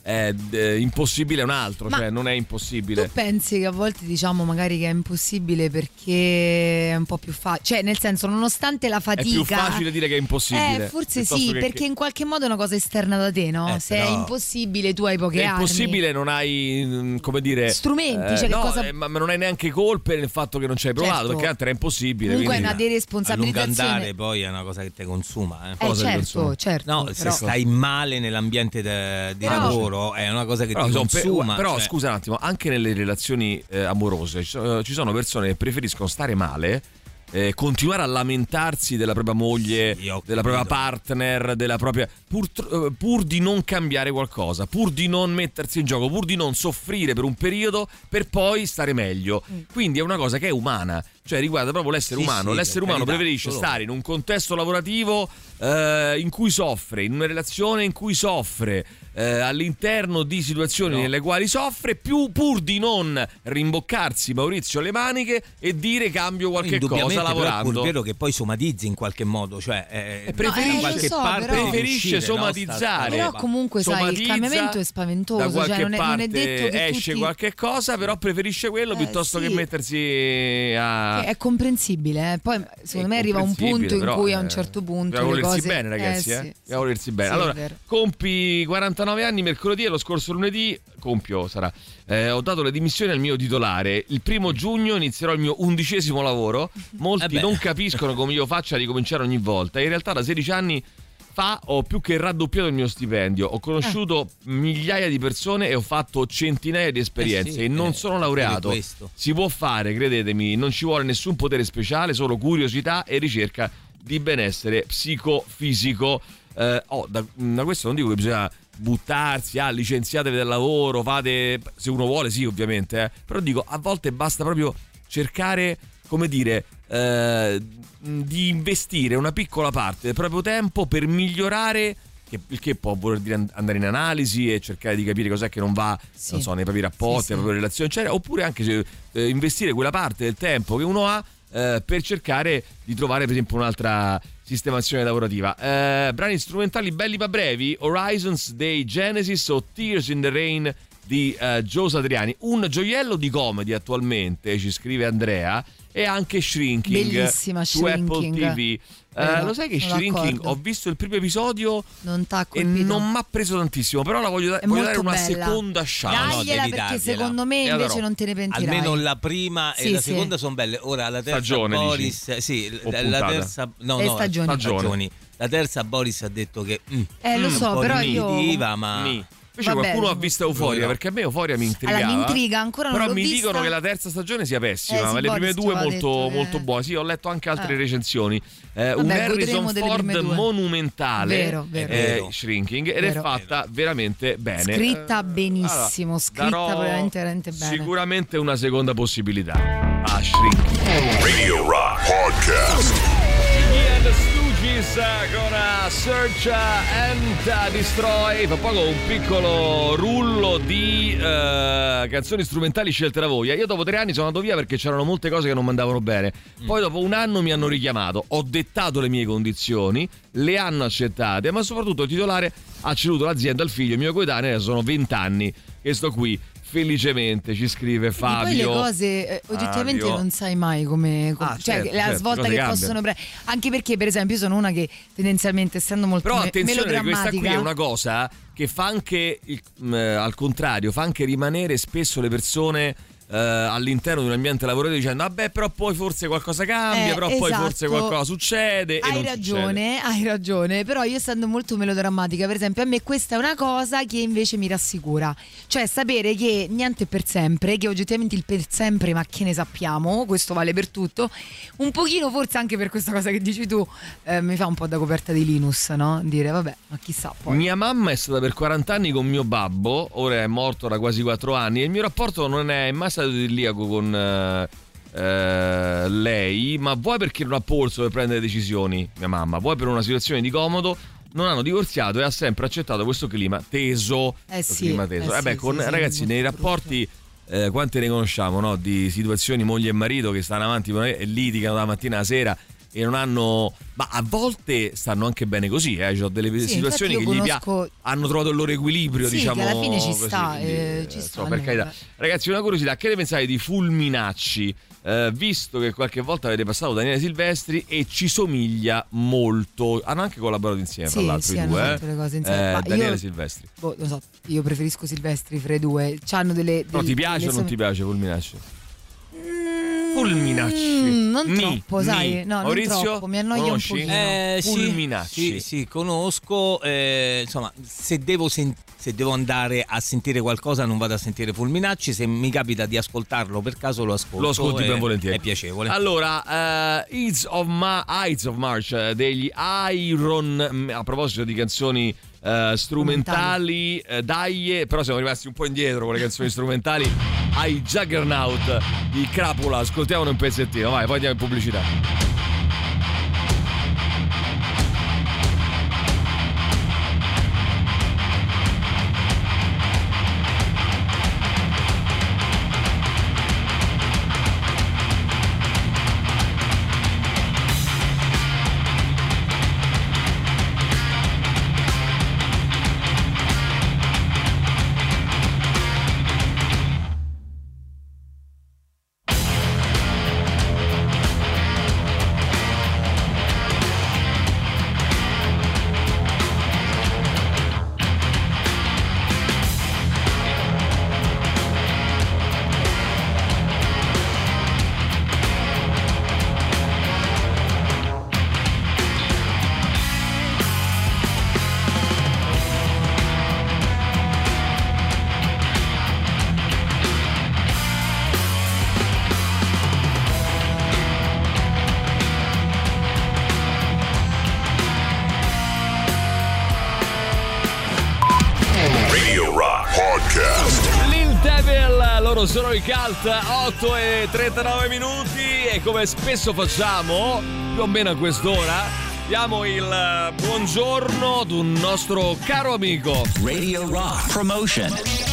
è eh, impossibile è un altro,
Ma
cioè non è impossibile.
Tu pensi che a volte diciamo magari che è impossibile perché è un po' più facile, cioè nel senso nonostante la fatica
È più facile dire che è impossibile.
Eh, forse
piuttosto
sì,
che-
perché in qualche modo è una cosa esterna da te, no?
Eh,
Se
però-
è impossibile tu hai poche
è
armi.
impossibile, non hai mm, come dire
Strumenti,
eh,
cioè che
no,
cosa-
eh, ma ma non hai neanche colpe nel fatto che non ci hai provato,
Certo.
perché altro era impossibile.
Comunque è
quindi-
una deresponsabilizzazione.
A lungo andare poi è una cosa che ti consuma. Eh,
Eh, certo, certo.
No,
però-
se stai male nell'ambiente de- di
Però-
lavoro è una cosa che
Però,
ti
sono pe-
consuma.
però
cioè-
scusa un attimo, anche nelle relazioni eh, amorose ci sono, ci sono persone che preferiscono stare male, eh, continuare a lamentarsi della propria moglie,
Sì, ho
della propria
capito.
partner, della propria pur, tr- eh, pur di non cambiare qualcosa, pur di non mettersi in gioco, pur di non soffrire per un periodo per poi stare meglio. Quindi è una cosa che è umana, cioè riguarda proprio l'essere
Sì,
umano.
sì,
L'essere
per
umano
carità,
preferisce
solo-
stare in un contesto lavorativo eh, in cui soffre, in una relazione in cui soffre, eh, all'interno di situazioni
No.
nelle quali soffre, più pur di non rimboccarsi Maurizio le maniche e dire cambio qualche
Indubbiamente,
cosa
però è
lavorando.
pur vero che poi somatizzi in qualche modo, cioè eh,
preferisce-
da
eh,
qualche
lo so,
parte
però-
devi
preferisce
uscire, no?
somatizzare.
Sta-
Però
roba.
comunque sai, il
Somatizza,
cambiamento è
da
spaventoso,
qualche
cioè non è,
parte
non è detto che
esce
tutti...
qualche cosa, però preferisce quello
Eh,
piuttosto
sì.
che mettersi a...
Che è comprensibile, eh. Poi secondo
È
me arriva un punto in
comprensibile,
cui
però,
a un
eh,
certo punto
bisogna
le
volersi
cose...
bene, ragazzi, eh,
sì,
bisogna volersi bene.
sì, è
Allora,
vero.
compi quarantanove anni mercoledì e lo scorso lunedì, compio sarà, eh, ho dato le dimissioni al mio titolare. Il primo giugno inizierò il mio undicesimo lavoro. Molti
Eh beh.
non capiscono come io faccia a ricominciare ogni volta. In realtà da sedici anni fa ho più che raddoppiato il mio stipendio. Ho conosciuto migliaia di persone e ho fatto centinaia di esperienze
Eh sì,
e non
eh,
sono laureato.
questo.
Si può fare, credetemi, non ci vuole nessun potere speciale, solo curiosità e ricerca di benessere psicofisico. Eh, oh, da, da questo non dico che bisogna buttarsi, ah, licenziatevi dal lavoro, fate, se uno vuole sì ovviamente, eh. Però dico, a volte basta proprio cercare, come dire, eh, di investire una piccola parte del proprio tempo per migliorare, che, il che può voler dire andare in analisi e cercare di capire cos'è che non va,
Sì.
non so, nei propri rapporti,
Sì, sì.
nelle proprie relazioni, eccetera, oppure anche se, eh, investire quella parte del tempo che uno ha eh, per cercare di trovare per esempio un'altra sistemazione lavorativa. Eh, brani strumentali belli ma brevi: Horizons dei Genesis o Tears in the Rain di eh, Joe Satriani. Un gioiello di comedy attualmente, ci scrive Andrea, e anche Shrinking
Bellissima
su
Shrinking.
Apple tivù. Eh,
Vero,
lo sai che
sono
Shrinking
d'accordo.
ho visto il primo episodio
Non t'ha
e
colpito.
non mi ha preso tantissimo, però la voglio, da-
È
voglio
molto
dare una
bella.
seconda chance.
No, no,
Dagliela
devi
perché
dargliela.
secondo me
E
invece
allora,
non te ne pentirai.
Almeno la prima e
Sì,
la
sì.
seconda sono belle. Ora la terza
Stagione,
Boris, sì,
O
la
puntata?
terza no,
Le
no,
stagioni.
Stagione.
La terza Boris ha detto che mm,
Eh, lo
mm,
so,
un po'
però io-
rinitiva, ma
Ni. Invece
Vabbè,
qualcuno ha visto Euforia,
no.
perché a me Euforia mi intrigava.
Allora, mi intriga, ancora non
Però
l'ho
mi
vista.
dicono che la terza stagione sia pessima,
Eh, sì,
ma le prime
Boris
due
ci aveva
molto,
detto che-
molto buone. Sì, ho letto anche altre
Eh.
recensioni. Eh, un
Vabbè,
Harrison
godremo delle prime
Ford
due.
monumentale,
Vero, vero.
eh,
Vero.
Shrinking, ed
Vero.
è fatta veramente bene.
Scritta
Eh,
benissimo,
allora,
scritta
darò
veramente, veramente bene.
Sicuramente una seconda possibilità a Shrinking.
Radio Rock Podcast.
Iggy and the Stooges eh, con uh, Search and uh, Destroy. Fra poco un piccolo rullo di eh, canzoni strumentali scelte da voi. Io dopo tre anni sono andato via perché c'erano molte cose che non mi andavano bene. Poi dopo un anno mi hanno richiamato, ho dettato le mie condizioni, le hanno accettate, ma soprattutto il titolare ha ceduto l'azienda al figlio mio coetaneo. Sono vent'anni che sto qui felicemente, ci scrive Fabio.
Poi le cose eh, oggettivamente
Fabio.
non sai mai come, come-
Ah,
cioè
certo,
la
certo,
svolta
cose
che
cambiano.
possono prendere, anche perché per esempio io sono una che tendenzialmente essendo molto
Però
me-
attenzione, questa
melodrammatica
qui è una cosa che fa anche, il- mh, al contrario, fa anche rimanere spesso le persone eh, all'interno di un ambiente lavorativo dicendo vabbè però poi forse qualcosa cambia,
Eh,
però poi
esatto.
forse qualcosa succede e
Hai
non
ragione,
succede.
hai ragione, però io essendo molto melodrammatica, per esempio, a me questa è una cosa che invece mi rassicura, cioè sapere che niente è per sempre, che oggettivamente il per sempre, ma che ne sappiamo, questo vale per tutto, un pochino forse anche per questa cosa che dici tu, eh, mi fa un po' da coperta di Linus, no? Dire vabbè, ma chissà poi.
Mia mamma è stata per quaranta anni con mio babbo, ora è morto da quasi quattro anni e il mio rapporto non è mai stato idilliaco con eh, eh, lei, ma vuoi perché non ha polso per prendere decisioni, mia mamma, vuoi per una situazione di comodo, non hanno divorziato e ha sempre accettato questo clima teso.
Eh
questo
sì,
clima teso.
eh
Eh beh,
sì,
con,
sì, sì,
ragazzi,
molto
nei
brutto.
rapporti eh, quante ne conosciamo, no? Di situazioni moglie e marito che stanno avanti e litigano da mattina alla sera e non hanno, ma a volte stanno anche bene così, eh? C'ho delle sì, situazioni che gli pia- hanno trovato il loro equilibrio,
sì,
diciamo
che alla fine ci
così,
sta,
quindi,
eh, ci
eh,
sta
so, per carità. Ragazzi, una curiosità, che ne pensate di Fulminacci? Eh, visto che qualche volta avete passato Daniele Silvestri e ci somiglia molto, hanno anche collaborato insieme,
sì,
tra l'altro,
sì,
i
hanno
due,
fatto le cose insieme.
eh,
Ma
Daniele
io,
Silvestri.
Boh, non so, io preferisco Silvestri fra i due. C'hanno delle,
Però
delle,
ti piace o non
som-
ti piace Fulminacci?
Mm,
Fulminacci,
non
Ni,
troppo,
Ni.
sai, no,
Maurizio,
non troppo, mi annoia
conosci?
un pochino.
Eh, sì,
Fulminacci.
sì, sì, conosco. Eh, insomma, se devo, sen- se devo andare a sentire qualcosa, non vado a sentire Fulminacci. Se mi capita di ascoltarlo per caso, lo ascolto.
Lo ascolti ben volentieri.
È piacevole.
Allora, uh, Ides of, Ma- Ides of March uh, degli Iron, a proposito di canzoni uh, strumentali, uh, dai, però siamo rimasti un po' indietro con le canzoni strumentali. Ai Juggernaut di Crapola, ascoltiamone un pezzettino, vai, poi andiamo in pubblicità. Sono i Cult, otto e trentanove minuti, e come spesso facciamo più o meno a quest'ora diamo il buongiorno ad un nostro caro amico.
Radio Rock Promotion.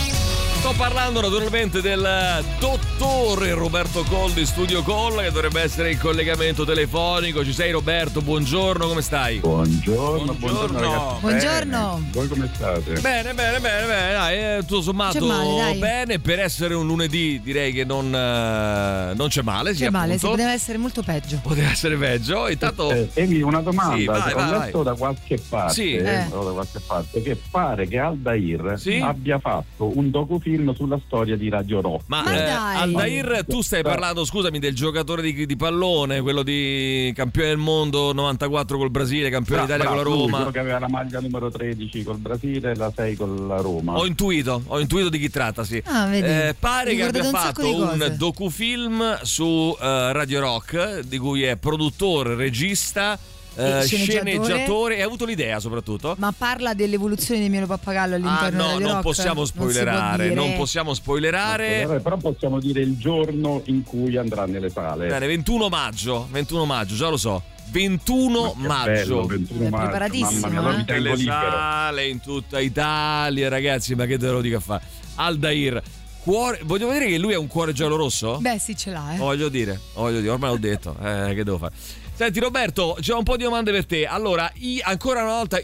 Sto parlando naturalmente del dottore Roberto Coll di Studio Coll, che dovrebbe essere in collegamento telefonico. Ci sei, Roberto? Buongiorno, come stai?
Buongiorno, buongiorno, buongiorno ragazzi.
Buongiorno.
Bene. Voi come state?
Bene, bene, bene, bene. Dai, eh, tutto sommato
c'è male, dai.
Bene. Per essere un lunedì direi che non, eh, non c'è male.
C'è
sì,
male,
appunto.
si poteva essere molto peggio.
Poteva essere peggio. Intanto
eh, Emi, una domanda.
Sì, vai,
Ho
vai,
letto
vai.
da qualche parte,
Sì.
Eh.
da qualche parte che pare che Aldair
Sì?
abbia fatto un docufilm sulla storia di Radio Rock.
Ma,
Ma
eh,
dai.
Aldair, tu stai parlando, scusami, del giocatore di, di pallone, quello di campione del mondo novantaquattro col Brasile, campione
Bra-
d'Italia
bravo,
con la
lui,
Roma.
quello che aveva la maglia numero tredici col Brasile e la sei con la Roma.
Ho intuito, ho intuito di chi tratta, sì.
Ah, vedi.
Eh, pare
Mi
che abbia
ricordate un sacco
fatto
di cose.
un docufilm su eh, Radio Rock, di cui è produttore, regista, eh,
E sceneggiatore.
sceneggiatore, e ha avuto l'idea soprattutto.
Ma parla dell'evoluzione di Mielo Pappagallo all'interno
Ah no,
di Radio
non
Rock?
possiamo spoilerare,
non,
non,
si può
possiamo spoilerare.
Però possiamo dire il giorno in cui andrà nelle sale.
Bene, ventuno maggio, ventuno maggio, già lo so. ventuno
Ma che
maggio.
bello, ventuno
È
maggio,
preparatissimo,
mamma mia, allora
eh?
mi tengo
Nelle
libero.
sale in tutta Italia, ragazzi, ma che te lo dico a fare? Aldair, cuore, voglio vedere che lui ha un cuore giallo-rosso?
Beh, sì, ce l'ha, eh.
Voglio dire, voglio dire, ormai l'ho detto, eh, che devo fare? Senti Roberto, c'è un po' di domande per te. Allora, i, ancora una volta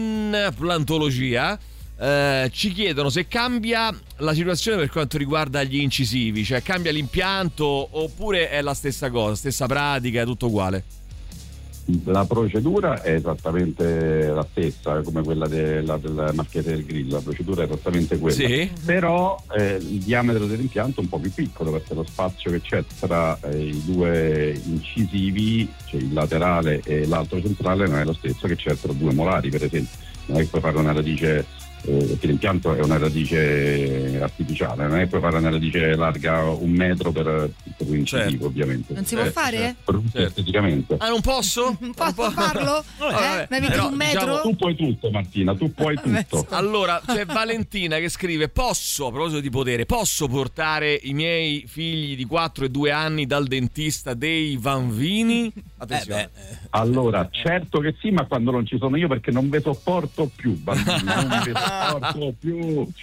in plantologia eh, ci chiedono se cambia la situazione per quanto riguarda gli incisivi, cioè cambia l'impianto oppure è la stessa cosa, stessa pratica, è tutto uguale?
La procedura è esattamente la stessa come quella della, del Marchese del Grillo, la procedura è esattamente quella,
Sì.
però eh, il diametro dell'impianto è un po' più piccolo perché lo spazio che c'è tra eh, i due incisivi, cioè il laterale e l'altro centrale, non è lo stesso che c'è tra due molari, per esempio. Non è che puoi fare una radice, eh, perché l'impianto è una radice artificiale, non è che puoi fare una radice larga un metro per, per un incisivo,
Certo.
ovviamente.
Non si può
Eh,
fare?
Certo. Esteticamente.
Ah, non posso?
Non posso farlo?
Vabbè,
Eh? Mi avete
però,
un metro?
diciamo,
Tu puoi tutto, Martina, tu puoi
Vabbè,
tutto.
scusa.
Allora, c'è Valentina che scrive: posso, a proposito di potere, posso portare i miei figli di quattro e due anni dal dentista dei Vanvini? Attenzione.
Eh beh,
Allora, certo che sì, ma quando non ci sono io, perché non vi sopporto più, bambini, non vi sopporto più.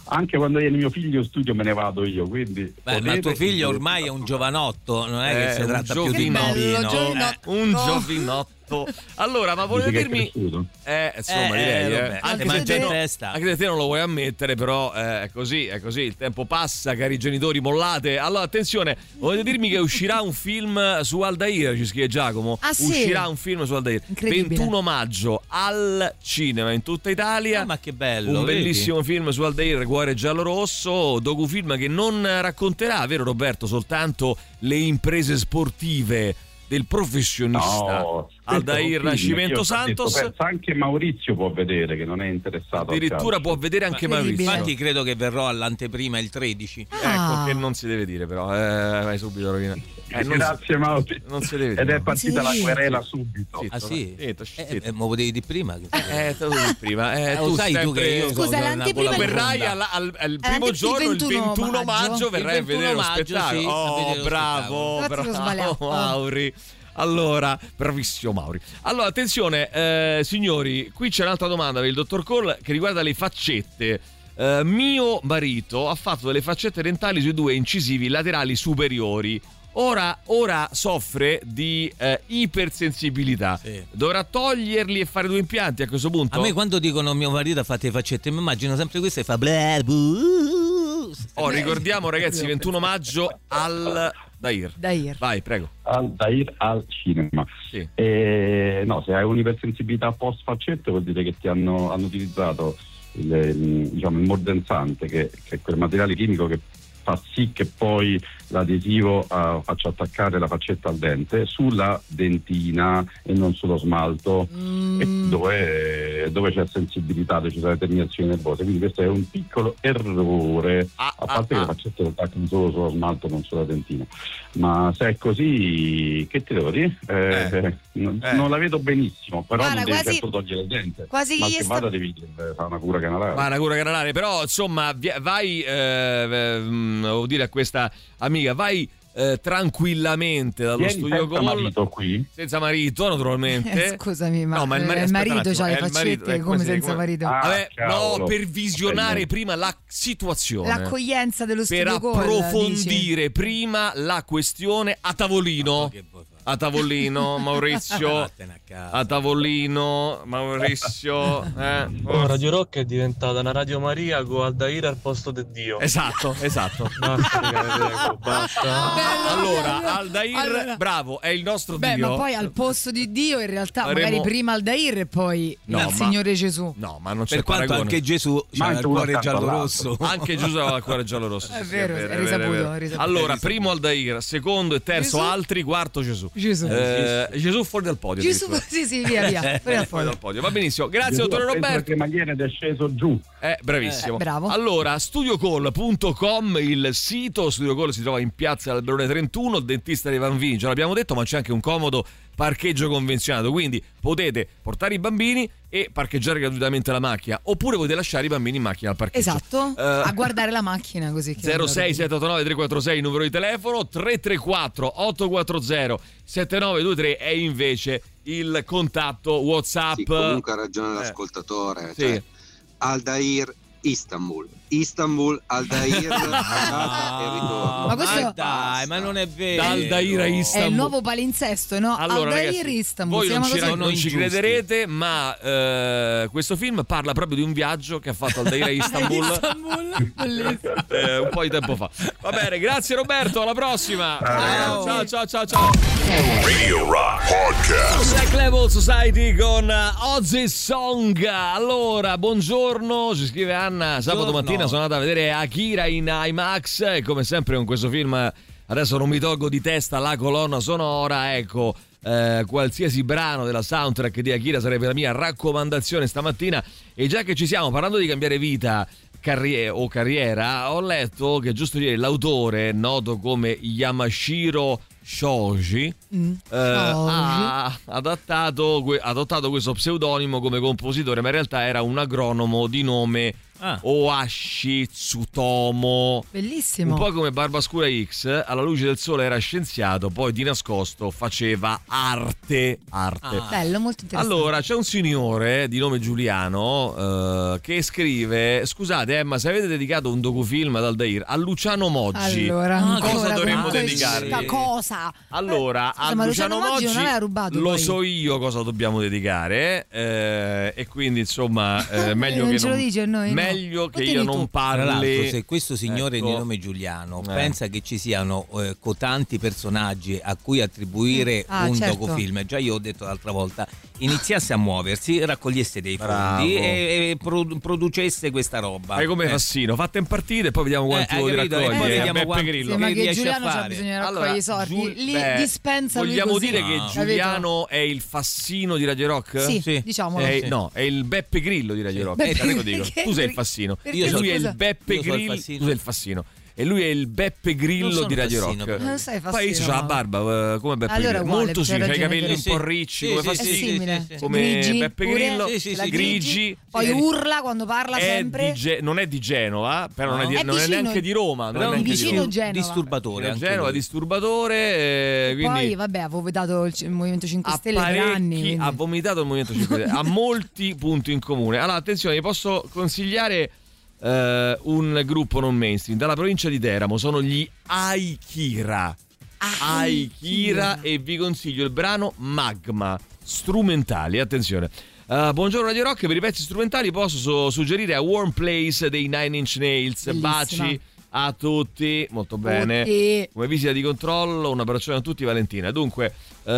anche quando viene mio figlio in studio me ne vado io, quindi
beh, ma tuo figlio ormai è un giovanotto, non è che
Eh,
si
un
tratta più di un
giovinotto.
bambino.
Giovinotto.
Eh, un giovinotto. Allora, ma volete
Dici che è
dirmi
cresciuto?
eh, insomma,
Eh,
direi,
eh,
eh.
vabbè,
anche,
te
se
mangia
te
in
non,
testa.
anche se te non lo vuoi ammettere, però eh, è così, è così, il tempo passa, cari genitori, mollate. Allora, attenzione, volete dirmi che uscirà un film su Aldair, ci scrive Giacomo.
Ah, sì?
Uscirà un film su Aldair
Incredibile.
ventuno maggio al cinema in tutta Italia.
Ah, ma che bello,
un
vedi?
bellissimo film su Aldair, Cuore giallo-rosso, docufilm che non racconterà, vero Roberto, soltanto le imprese sportive del professionista
No,
Aldair
film,
Nascimento
io ho
Santos.
detto, pensa, anche Maurizio può vedere che non è interessato al
Addirittura
calcio.
può vedere anche
Incredibile.
Maurizio.
Infatti credo che verrò all'anteprima il tredici.
Ah.
Ecco che non si deve dire però, eh, vai subito rovina. Eh, non
Grazie
si,
Maurizio.
non si deve dire.
Ed è partita
Sì.
la querela subito.
Zitto,
Ah sì?
zitto,
Eh,
zitto.
eh, ma lo devi di prima. Che
Eh, te lo dico prima. Eh,
Eh,
tu
lo sai tu
sempre-
che io
Scusa,
sono una
l'anteprima
Lo
gola
verrai
profonda.
al, al- al primo
L'anteprima
giorno, il
ventuno
ventuno maggio,
maggio.
verrai a
Il
vedere lo
ventuno maggio,
spettacolo.
sì, a
Oh,
vedere lo
bravo,
spettacolo. Infatti l'ho
bravo,
sbagliato.
Mauri. Allora, bravissimo Mauri. Allora, attenzione, eh, signori, qui c'è un'altra domanda per il dottor Cole che riguarda le faccette. Eh, mio marito ha fatto delle faccette dentali sui due incisivi laterali superiori. Ora, ora soffre di eh, ipersensibilità.
Sì.
Dovrà toglierli e fare due impianti a questo punto?
A me quando dicono mio marito ha fatto le faccette mi immagino sempre questo e fa bla, bu.
Oh, ricordiamo ragazzi, ventuno maggio al Dair.
Dair.
Vai, prego.
Aldair al cinema.
Sì.
E, no, se hai un'ipersensibilità post faccette vuol dire che ti hanno, hanno utilizzato il, il, diciamo, il mordenzante, che, che è quel materiale chimico che fa sì che poi l'adesivo uh, faccia attaccare la faccetta al dente sulla dentina e non sullo smalto,
Mm.
e dove, dove c'è sensibilità, dove ci sono terminazioni nervose. Quindi questo è un piccolo errore,
Ah,
a parte
ah,
che
ah.
le faccette lo attaccano solo sullo smalto, non sulla dentina. Ma se è così, che ti devo dire? Eh,
Eh.
non,
Eh.
non la vedo benissimo, però
Guarda,
non devi
quasi-
certo togliere il dente.
quasi
ma
gli
che
sta-
vada devi eh, fare una cura canalare.
Ma una cura canalare, però insomma, vi- vai, eh, eh, mm, devo dire a questa amica, vai eh, tranquillamente dallo
Vieni
studio
senza
Cole.
marito qui.
Senza marito, naturalmente.
Eh, scusami, ma
No, ma il, mari-
il
aspetta
marito
un attimo,
c'ha le
è il marito,
faccette
eh,
come
si-
senza marito.
Ah,
Vabbè,
cavolo.
no, per visionare
Ok.
prima la situazione.
L'accoglienza dello
Per
studio Cole,
approfondire prima la questione a tavolino.
Che vuoi fare?
A tavolino, Maurizio.
Vattene a casa.
A tavolino, Maurizio. Eh.
Oh, Radio Rock è diventata una Radio Maria con Aldair al posto di Dio.
Esatto, esatto.
Basta, raga, vi prego, basta.
Bello,
Allora,
bello.
Aldair,
Allora-
bravo, è il nostro
Beh,
Dio.
ma poi al posto di Dio in realtà
Faremo-
magari prima Aldair e poi
No,
il
ma-
Signore Gesù.
No, ma non c'è
Per quanto
paragone.
anche Gesù
Ma
c'ha il
anche uno
cuore
accanto
giallo-rosso.
Anche Gesù aveva il cuore giallo-rosso.
È
sì, sì,
vero, è risaputo, è risaputo.
Allora, primo Aldair, secondo e terzo
Gesù.
altri, quarto Gesù.
Gesù.
Eh, Gesù fuori dal podio.
Gesù,
addirittura.
sì, sì, via, via. Fuori dal
Fuori
fuoco.
dal podio. Va benissimo. Grazie,
Gesù
dottore
ha preso
Roberto.
le cremagliere ed è sceso giù.
Eh, bravissimo.
Eh, bravo.
Allora, studiocall punto com, il sito. Studiocall si trova in piazza Alberone trentuno, il dentista di Vanvini, ce l'abbiamo detto, ma c'è anche un comodo parcheggio convenzionato, quindi potete portare i bambini e parcheggiare gratuitamente la macchina, oppure potete lasciare i bambini in macchina al parcheggio.
Esatto,
Eh,
a guardare la macchina così. che
zero sei sette otto nove tre quattro sei il numero di telefono, tre tre quattro otto quattro zero sette nove due tre è invece il contatto WhatsApp.
Sì, comunque ha ragione
Eh.
l'ascoltatore.
Sì.
Cioè, Aldair, Istanbul. Istanbul, Aldair, andata e ritorno.
Ma questo-
Ma dai, ma non è vero.
Da Aldair a
È
Istanbul.
il nuovo palinsesto, no?
Allora,
Aldair
ragazzi,
Istanbul.
voi
si
non
chiama
ci,
così?
non ci
ingiusti.
crederete, ma eh, questo film parla proprio di un viaggio che ha fatto Aldair a Istanbul
Istanbul, bellissimo.
eh, un po' di tempo fa. Va bene, grazie Roberto, alla prossima.
Ciao.
Ciao, ciao, ciao, ciao.
Radio Rock Podcast.
Black Level Society con uh, Ozzy Song. Allora, buongiorno, ci scrive Anna. Sabato
Buongiorno.
mattina sono andata a vedere Akira in IMAX e come sempre con questo film adesso non mi tolgo di testa la colonna sonora, ecco. Eh, qualsiasi brano della soundtrack di Akira sarebbe la mia raccomandazione stamattina. E già che ci siamo parlando di cambiare vita carrie- o carriera, ho letto che, giusto dire, l'autore noto come Yamashiro Shoji
Mm.
eh, ha adattato, que- adottato questo pseudonimo come compositore, ma in realtà era un agronomo di nome
Ah.
Oashi Tsutomo.
Bellissimo.
Un po' come Barbascura X, alla luce del sole era scienziato, poi di nascosto faceva arte. Arte.
Ah. Bello, molto interessante.
Allora, c'è un signore di nome Giuliano eh, che scrive: scusate, eh, ma se avete dedicato un docufilm ad Aldair a Luciano Moggi,
Allora,
cosa
ancora
dovremmo
con
dedicargli?
questa cosa.
Allora,
Scusa,
a
ma
Luciano
Luciano Moggi
Moggi
non aveva rubato,
lo
poi?
so io cosa dobbiamo dedicare, eh, e quindi insomma eh, meglio
Non
che
ce
non,
lo dici a noi, no.
meglio che
Fatemi
io
tu.
non
Tra l'altro,
parli.
se questo signore
Ecco.
di nome Giuliano
Eh.
pensa che ci siano eh, cotanti personaggi a cui attribuire
Ah,
un
certo.
docufilm, già io ho detto l'altra volta, iniziasse a muoversi, raccogliesse dei
Bravo.
fondi e, e produ- producesse questa roba.
Fai come
Eh.
Fassino, fatte in partita e poi vediamo quanto
Eh, hai
vuoi
capito? E poi
raccogliere.
vediamo
Beppe
quanto-
Grillo.
Sì, ma
che
che
riesce a
Giuliano c'ha
fare?
bisogno di
Allora,
raccogliere i soldi.
Giul-
Li
beh,
dispensa lui
vogliamo
così.
dire
No.
che
Capito?
Giuliano è il Fassino di Radio Rock?
Sì,
Sì.
diciamolo.
È-
sì.
No, è il Beppe Grillo di Radio Rock.
Beppe-
Te lo dico.
perché-
Tu sei il Fassino.
perché-
E lui è
scusa.
il Beppe
Io sono il
Grillo.
Fassino.
Tu sei il Fassino. E lui è il Beppe
Non
Grillo
sono
di Radio
Fassino,
Rock.
però.
Non sei
Poi
Fassino.
c'ha la barba eh, come Beppe
Allora,
Grillo.
uguale,
Molto
c'hai
simile, i
ragione,
capelli
però.
un po' ricci
Sì,
come
sì,
È
Fassino.
simile.
sì, sì.
Come
Grigi,
Beppe
pure,
Grillo.
Sì, sì,
la
sì,
grigi.
Poi
È-
urla quando parla
è
sempre.
di Ge- non è di Genova, però non, è, di-
È
non è
vicino-
neanche di Roma. Non
Però
è
è un
neanche di
vicino
Roma.
Genova.
disturbatore.
Vicino
anche
Genova,
lui.
disturbatore. eh, quindi
Poi vabbè, avevo vedato il, il Movimento cinque
ha
Stelle per anni.
parecchi,
quindi-
ha vomitato il Movimento cinque Stelle, ha molti punti in comune. Allora, attenzione, vi posso consigliare eh, un gruppo non mainstream dalla provincia di Teramo, sono gli Aikira. Aikira, e vi consiglio il brano Magma, strumentali, attenzione. Uh, buongiorno Radio Rock, per i pezzi strumentali posso so- suggerire a Warm Place dei Nine Inch Nails.
Bellissima.
Baci a tutti, molto bene.
Tutti.
Come visita di controllo, un abbraccione a tutti, Valentina. Dunque,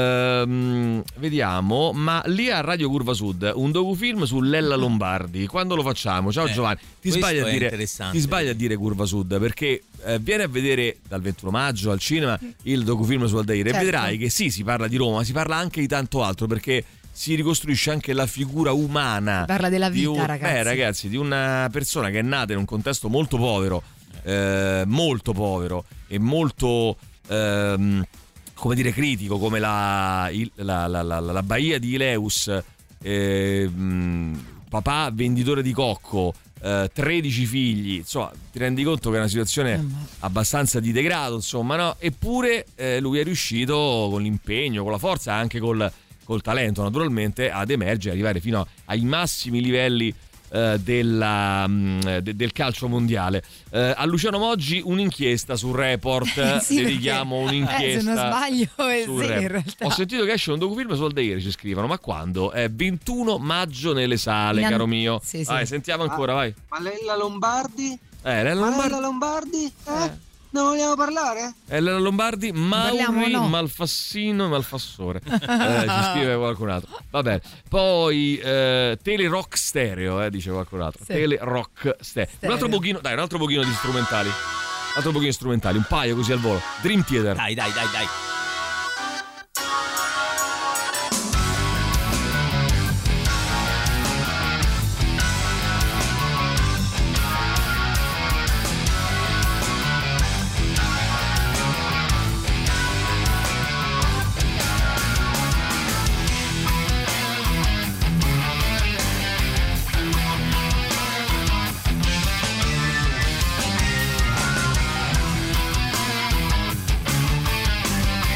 ehm, vediamo, ma lì a Radio Curva Sud un docufilm su Lella Lombardi, quando lo facciamo? Ciao
Eh,
Giovanni, ti
questo
sbagli a
è
dire,
interessante.
ti sbagli a dire Curva Sud, perché eh, vieni a vedere dal ventuno maggio al cinema il docufilm su Aldair,
Certo.
e vedrai che sì, si parla di Roma, ma si parla anche di tanto altro, perché si ricostruisce anche la figura umana.
Si parla della
di
vita,
un-
ragazzi.
Beh, ragazzi, di una persona che è nata in un contesto molto povero, eh, molto povero e molto ehm, come dire critico, come la, il- la, la, la, la Baia di Ileus, eh, mh, papà venditore di cocco, eh, tredici figli, insomma ti rendi conto che è una situazione abbastanza di degrado, insomma, no? Eppure eh, lui è riuscito con l'impegno, con la forza e anche col, col talento naturalmente ad emergere, arrivare fino a- ai massimi livelli eh, della, mh, de- del calcio mondiale. Eh, a Luciano Moggi un'inchiesta sul Report,
Sì,
dedichiamo
perché,
un'inchiesta.
eh, se non sbaglio, eh,
sul
sì,
Report.
in realtà.
Ho sentito che esce un docufilm su Aldair, ci scrivono, ma quando? È ventuno maggio nelle sale,
In an-
caro mio.
Sì, sì.
Vai, sentiamo ancora, vai.
Ma Lella Lombardi?
Eh, Lella
Ma
Lombardi,
Lella Lombardi? Eh? Ne vogliamo parlare?
eh, Lella Lombardi,
Parliamo,
Mauri,
no.
Malfassino, Malfassore. Eh, ci scrive qualcun altro. Va bene. Poi eh, Tele Rock Stereo, eh, dice qualcun altro.
Sì.
Tele Rock Stereo. Un altro pochino, dai, un altro pochino di strumentali. Un altro pochino di strumentali, un paio così al volo. Dream Theater.
Dai, dai, dai, dai.
Thank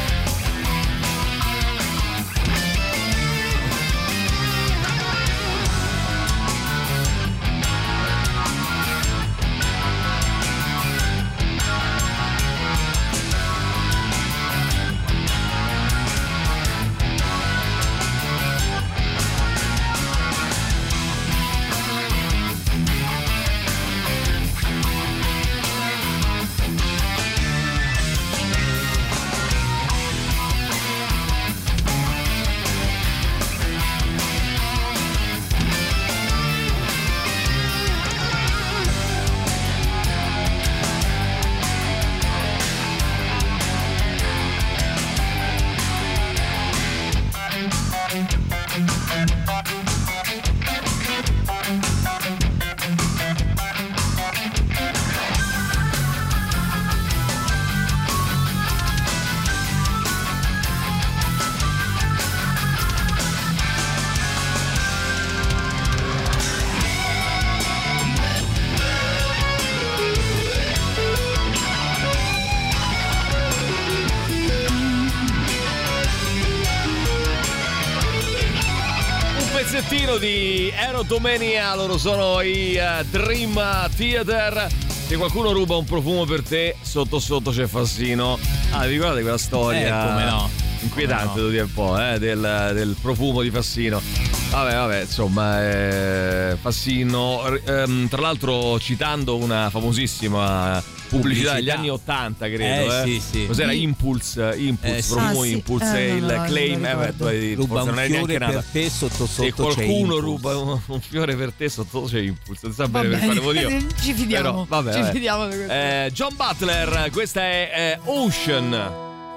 pezzettino di Erotomania, loro sono i uh, Dream Theater. Se qualcuno ruba un profumo per te, sotto sotto c'è Fassino. Ah, vi ricordate quella storia?
Eh, come no?
Inquietante,
come no.
devo dire un po', eh, del, del profumo di Fassino. Vabbè, vabbè, insomma, eh, Fassino, ehm, tra l'altro citando una famosissima pubblicità degli anni ottanta, credo.
Eh,
eh.
sì, sì.
Cos'era?
Sì.
Impulse, Impulse,
Eh, sì.
profumo
Ah, sì.
Impulse,
Eh,
il
no, no,
claim.
non
Eh, beh, tu hai,
Ruba
forse
un
non hai
fiore
neanche nata.
per te, sotto
Se
sotto c'è
qualcuno
Impulse.
ruba un, un fiore per te, sotto c'è Impulse. Non sa
Va
bene per
bene,
quale motivo.
ci fidiamo,
Però, vabbè,
ci
vabbè.
fidiamo di questo.
Eh, John Butler, questa è eh, Ocean.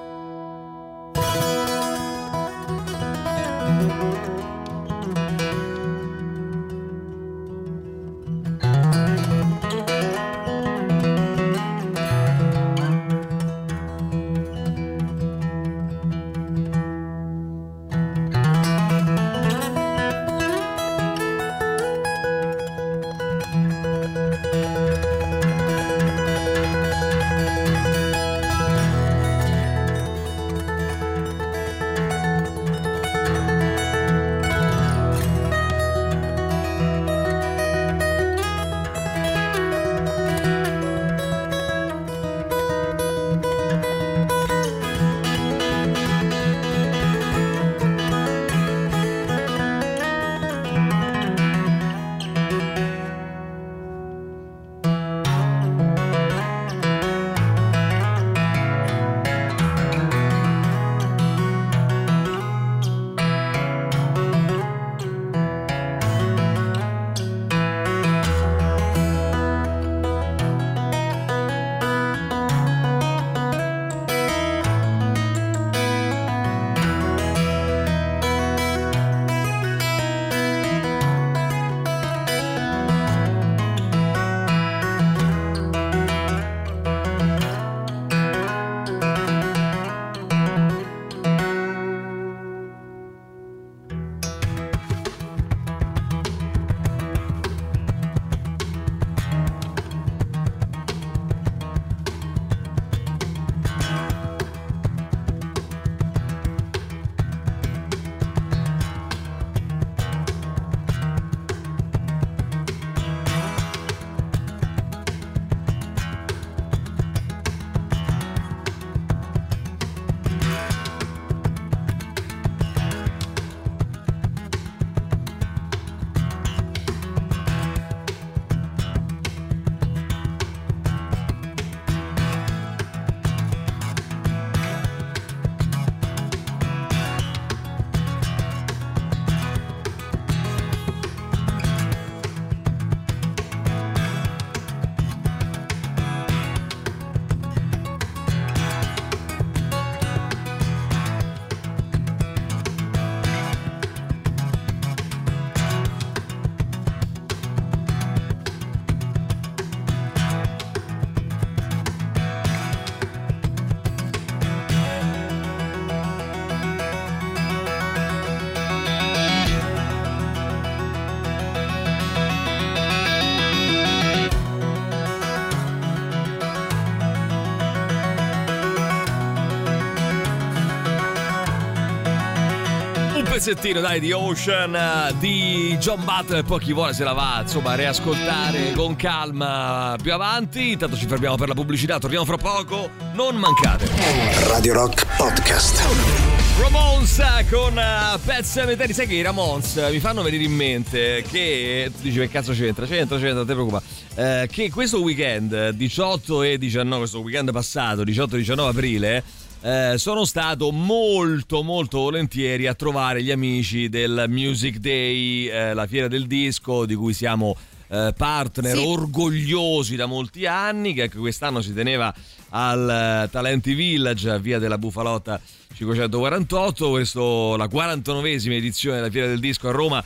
Pezzettino dai di Ocean di John Butler, poi chi vuole se la va insomma a riascoltare con calma più avanti. Intanto ci fermiamo per la pubblicità, torniamo fra poco, non mancate.
Radio Rock Podcast.
Ramones con uh, Pet Sematary. Sai che i Ramones mi fanno venire in mente che tu dici che cazzo c'entra? C'entra, c'entra, non ti preoccupare. Eh, che questo weekend diciotto e diciannove, questo weekend passato diciotto e diciannove aprile, Eh, sono stato molto molto volentieri a trovare gli amici del Music Day, eh, la fiera del disco di cui siamo eh, partner
Sì.
orgogliosi da molti anni, che anche quest'anno si teneva al uh, Talenti Village a via della Bufalotta cinquecentoquarantotto, questo la quarantanovesima edizione della fiera del disco a Roma.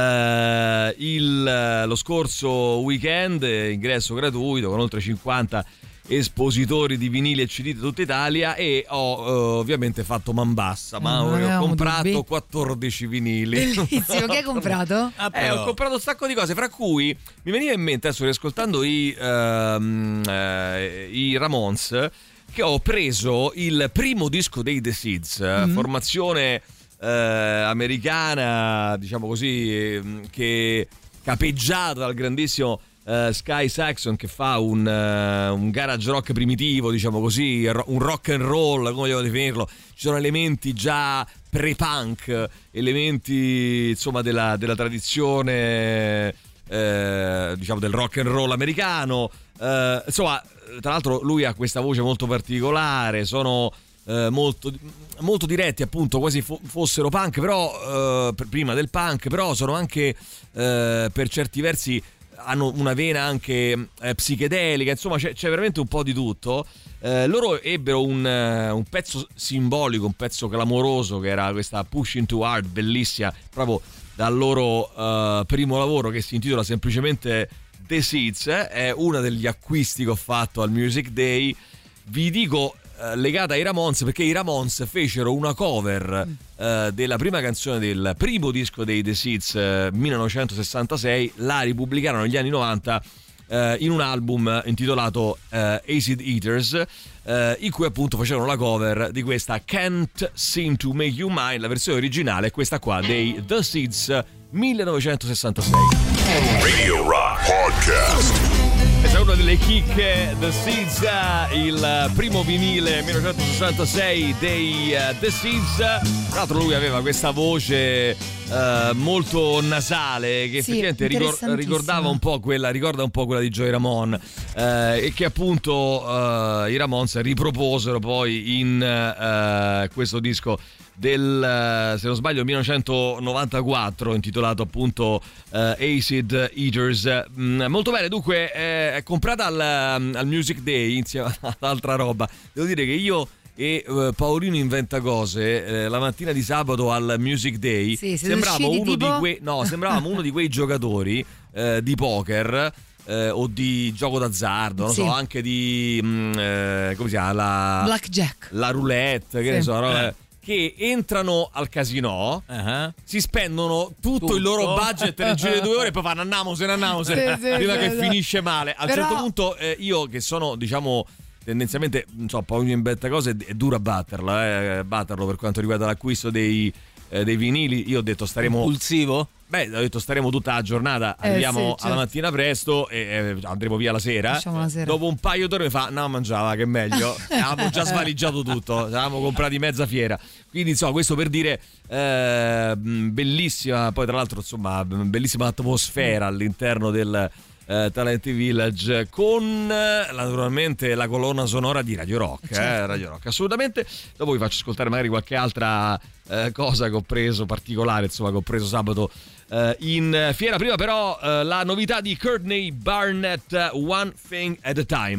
Uh, il, lo scorso weekend, ingresso gratuito con oltre cinquanta espositori di vinili e C D da tutta Italia, e ho uh, ovviamente fatto man bassa, ma
non
ho
avevamo
comprato
dubbi.
quattordici vinili.
Bellissimo, che hai comprato?
Ah, eh, ho comprato un sacco di cose, fra cui mi veniva in mente, adesso riascoltando i, uh, uh, i Ramones, che ho preso il primo disco dei The Seeds, mm-hmm. formazione eh, americana, diciamo così, eh, che capeggiata dal grandissimo Uh, Sky Saxon, che fa un, uh, un garage rock primitivo, diciamo così, un rock and roll, come vogliamo definirlo. Ci sono elementi già pre-punk, elementi insomma della, della tradizione eh, diciamo del rock and roll americano. Uh, insomma, tra l'altro lui ha questa voce molto particolare, sono uh, molto, molto diretti, appunto, quasi fo- fossero punk, però uh, prima del punk, però sono anche uh, per certi versi hanno una vena anche eh, psichedelica, insomma c'è, c'è veramente un po' di tutto. Eh, loro ebbero un, uh, un pezzo simbolico, un pezzo clamoroso, che era questa Pushing Too Hard, bellissima, proprio dal loro uh, primo lavoro, che si intitola semplicemente The Seeds. Eh? È uno degli acquisti che ho fatto al Music Day. Vi dico uh, legata ai Ramones, perché i Ramones fecero una cover uh, della prima canzone del primo disco dei The Seeds, uh, millenovecentosessantasei, la ripubblicarono negli anni novanta uh, in un album intitolato uh, Acid Eaters, uh, in cui appunto facevano la cover di questa Can't Seem to Make You Mine. La versione originale è questa qua dei The Seeds millenovecentosessantasei.
Radio Rock Podcast.
Questa è una delle chicche, The Seeds, il primo vinile millenovecentosessantasei dei uh, The Seeds. Tra l'altro lui aveva questa voce uh, molto nasale, che sì, effettivamente ricor- ricordava un po' quella, ricorda un po' quella di Joey Ramone, uh, e che appunto uh, i Ramones riproposero poi in uh, questo disco del, se non sbaglio, millenovecentonovantaquattro, intitolato appunto uh, Acid Eaters. Mm, molto bene, dunque eh, è comprata al, al Music Day insieme ad altra roba. Devo dire che io e uh, Paolino Inventa Cose eh, la mattina di sabato al Music Day
sì,
sembravo uno
tipo?
di quei no, sembravamo uno di quei giocatori eh, di poker eh, o di gioco d'azzardo, non
sì.
so, anche di mh, eh, come si chiama, la
Blackjack,
la roulette, che sì. ne so, no? eh. che entrano al casino, uh-huh. si spendono tutto, tutto il loro budget nel giro di due ore e poi fanno annamosene, annamosene, sì, sì, prima sì, che sì. finisce male. A un Però... certo punto eh, io, che sono, diciamo, tendenzialmente, non so, poi in betta cose, è dura batterla, eh, batterlo per quanto riguarda l'acquisto dei, eh, dei vinili. Io ho detto staremo...
Impulsivo?
Beh, ho detto staremo tutta la giornata,
eh,
arriviamo
sì, certo.
alla mattina presto e eh, andremo via la sera.
la sera.
Dopo un paio d'ore mi fa, no, mangiava, che meglio. Avevamo già svaligiato tutto, avevamo comprati mezza fiera. Quindi, insomma, questo per dire, eh, bellissima, poi tra l'altro, insomma, bellissima atmosfera all'interno del eh, Talenti Village, con eh, naturalmente la colonna sonora di Radio Rock, certo. eh, Radio Rock, assolutamente. Dopo vi faccio ascoltare magari qualche altra eh, cosa che ho preso particolare, insomma, che ho preso sabato Uh, in fiera. Prima però uh, la novità di Courtney Barnett, uh, One Thing at a Time.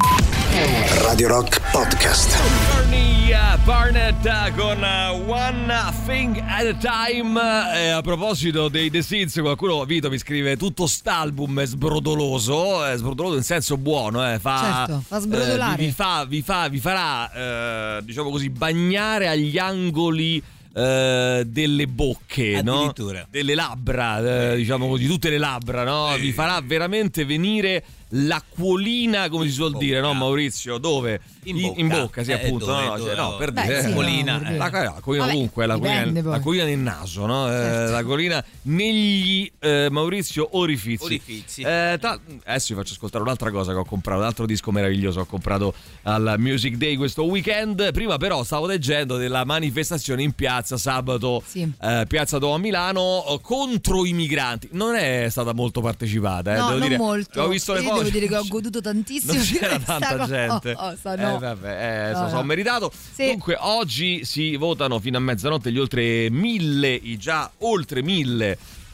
Radio Rock Podcast.
Courtney uh, Barnett uh, con uh, One Thing at a Time. E a proposito dei The Seeds, qualcuno, Vito, mi scrive: tutto st'album è sbrodoloso, è sbrodoloso in senso buono, eh, fa,
certo, fa sbrodolare,
eh, vi, vi, fa, vi, fa, vi farà eh, diciamo così bagnare agli angoli Uh, delle bocche, no? Delle labbra, uh, diciamo così, tutte le labbra, no? Vi farà veramente venire l'acquolina, come si suol dire, no, Maurizio? Dove?
In bocca,
in bocca sì,
eh,
appunto,
dove,
no,
dove,
no, per
Beh,
dire,
sì,
l'acquolina,
no,
eh, la, l'acquolina ovunque, l'acquolina, l'acquolina nel naso, no?
Certo.
Eh, l'acquolina negli eh, Maurizio orifizi.
Orifizi.
Eh, ta- adesso vi faccio ascoltare un'altra cosa che ho comprato, un altro disco meraviglioso che ho comprato al Music Day questo weekend. Prima però stavo leggendo della manifestazione in piazza sabato,
sì.
eh, Piazza Duomo a Milano, contro i migranti. Non è stata molto partecipata, eh,
no,
devo
non
dire.
molto.
Ho visto le
Io
foto,
devo dire che ho goduto tantissimo.
Non c'era tanta
cosa.
gente.
Oh, oh, so, no.
Eh, vabbè, eh,
no,
so,
no.
so meritato.
Sì.
Dunque oggi si votano fino a mezzanotte gli oltre mille, i già oltre mille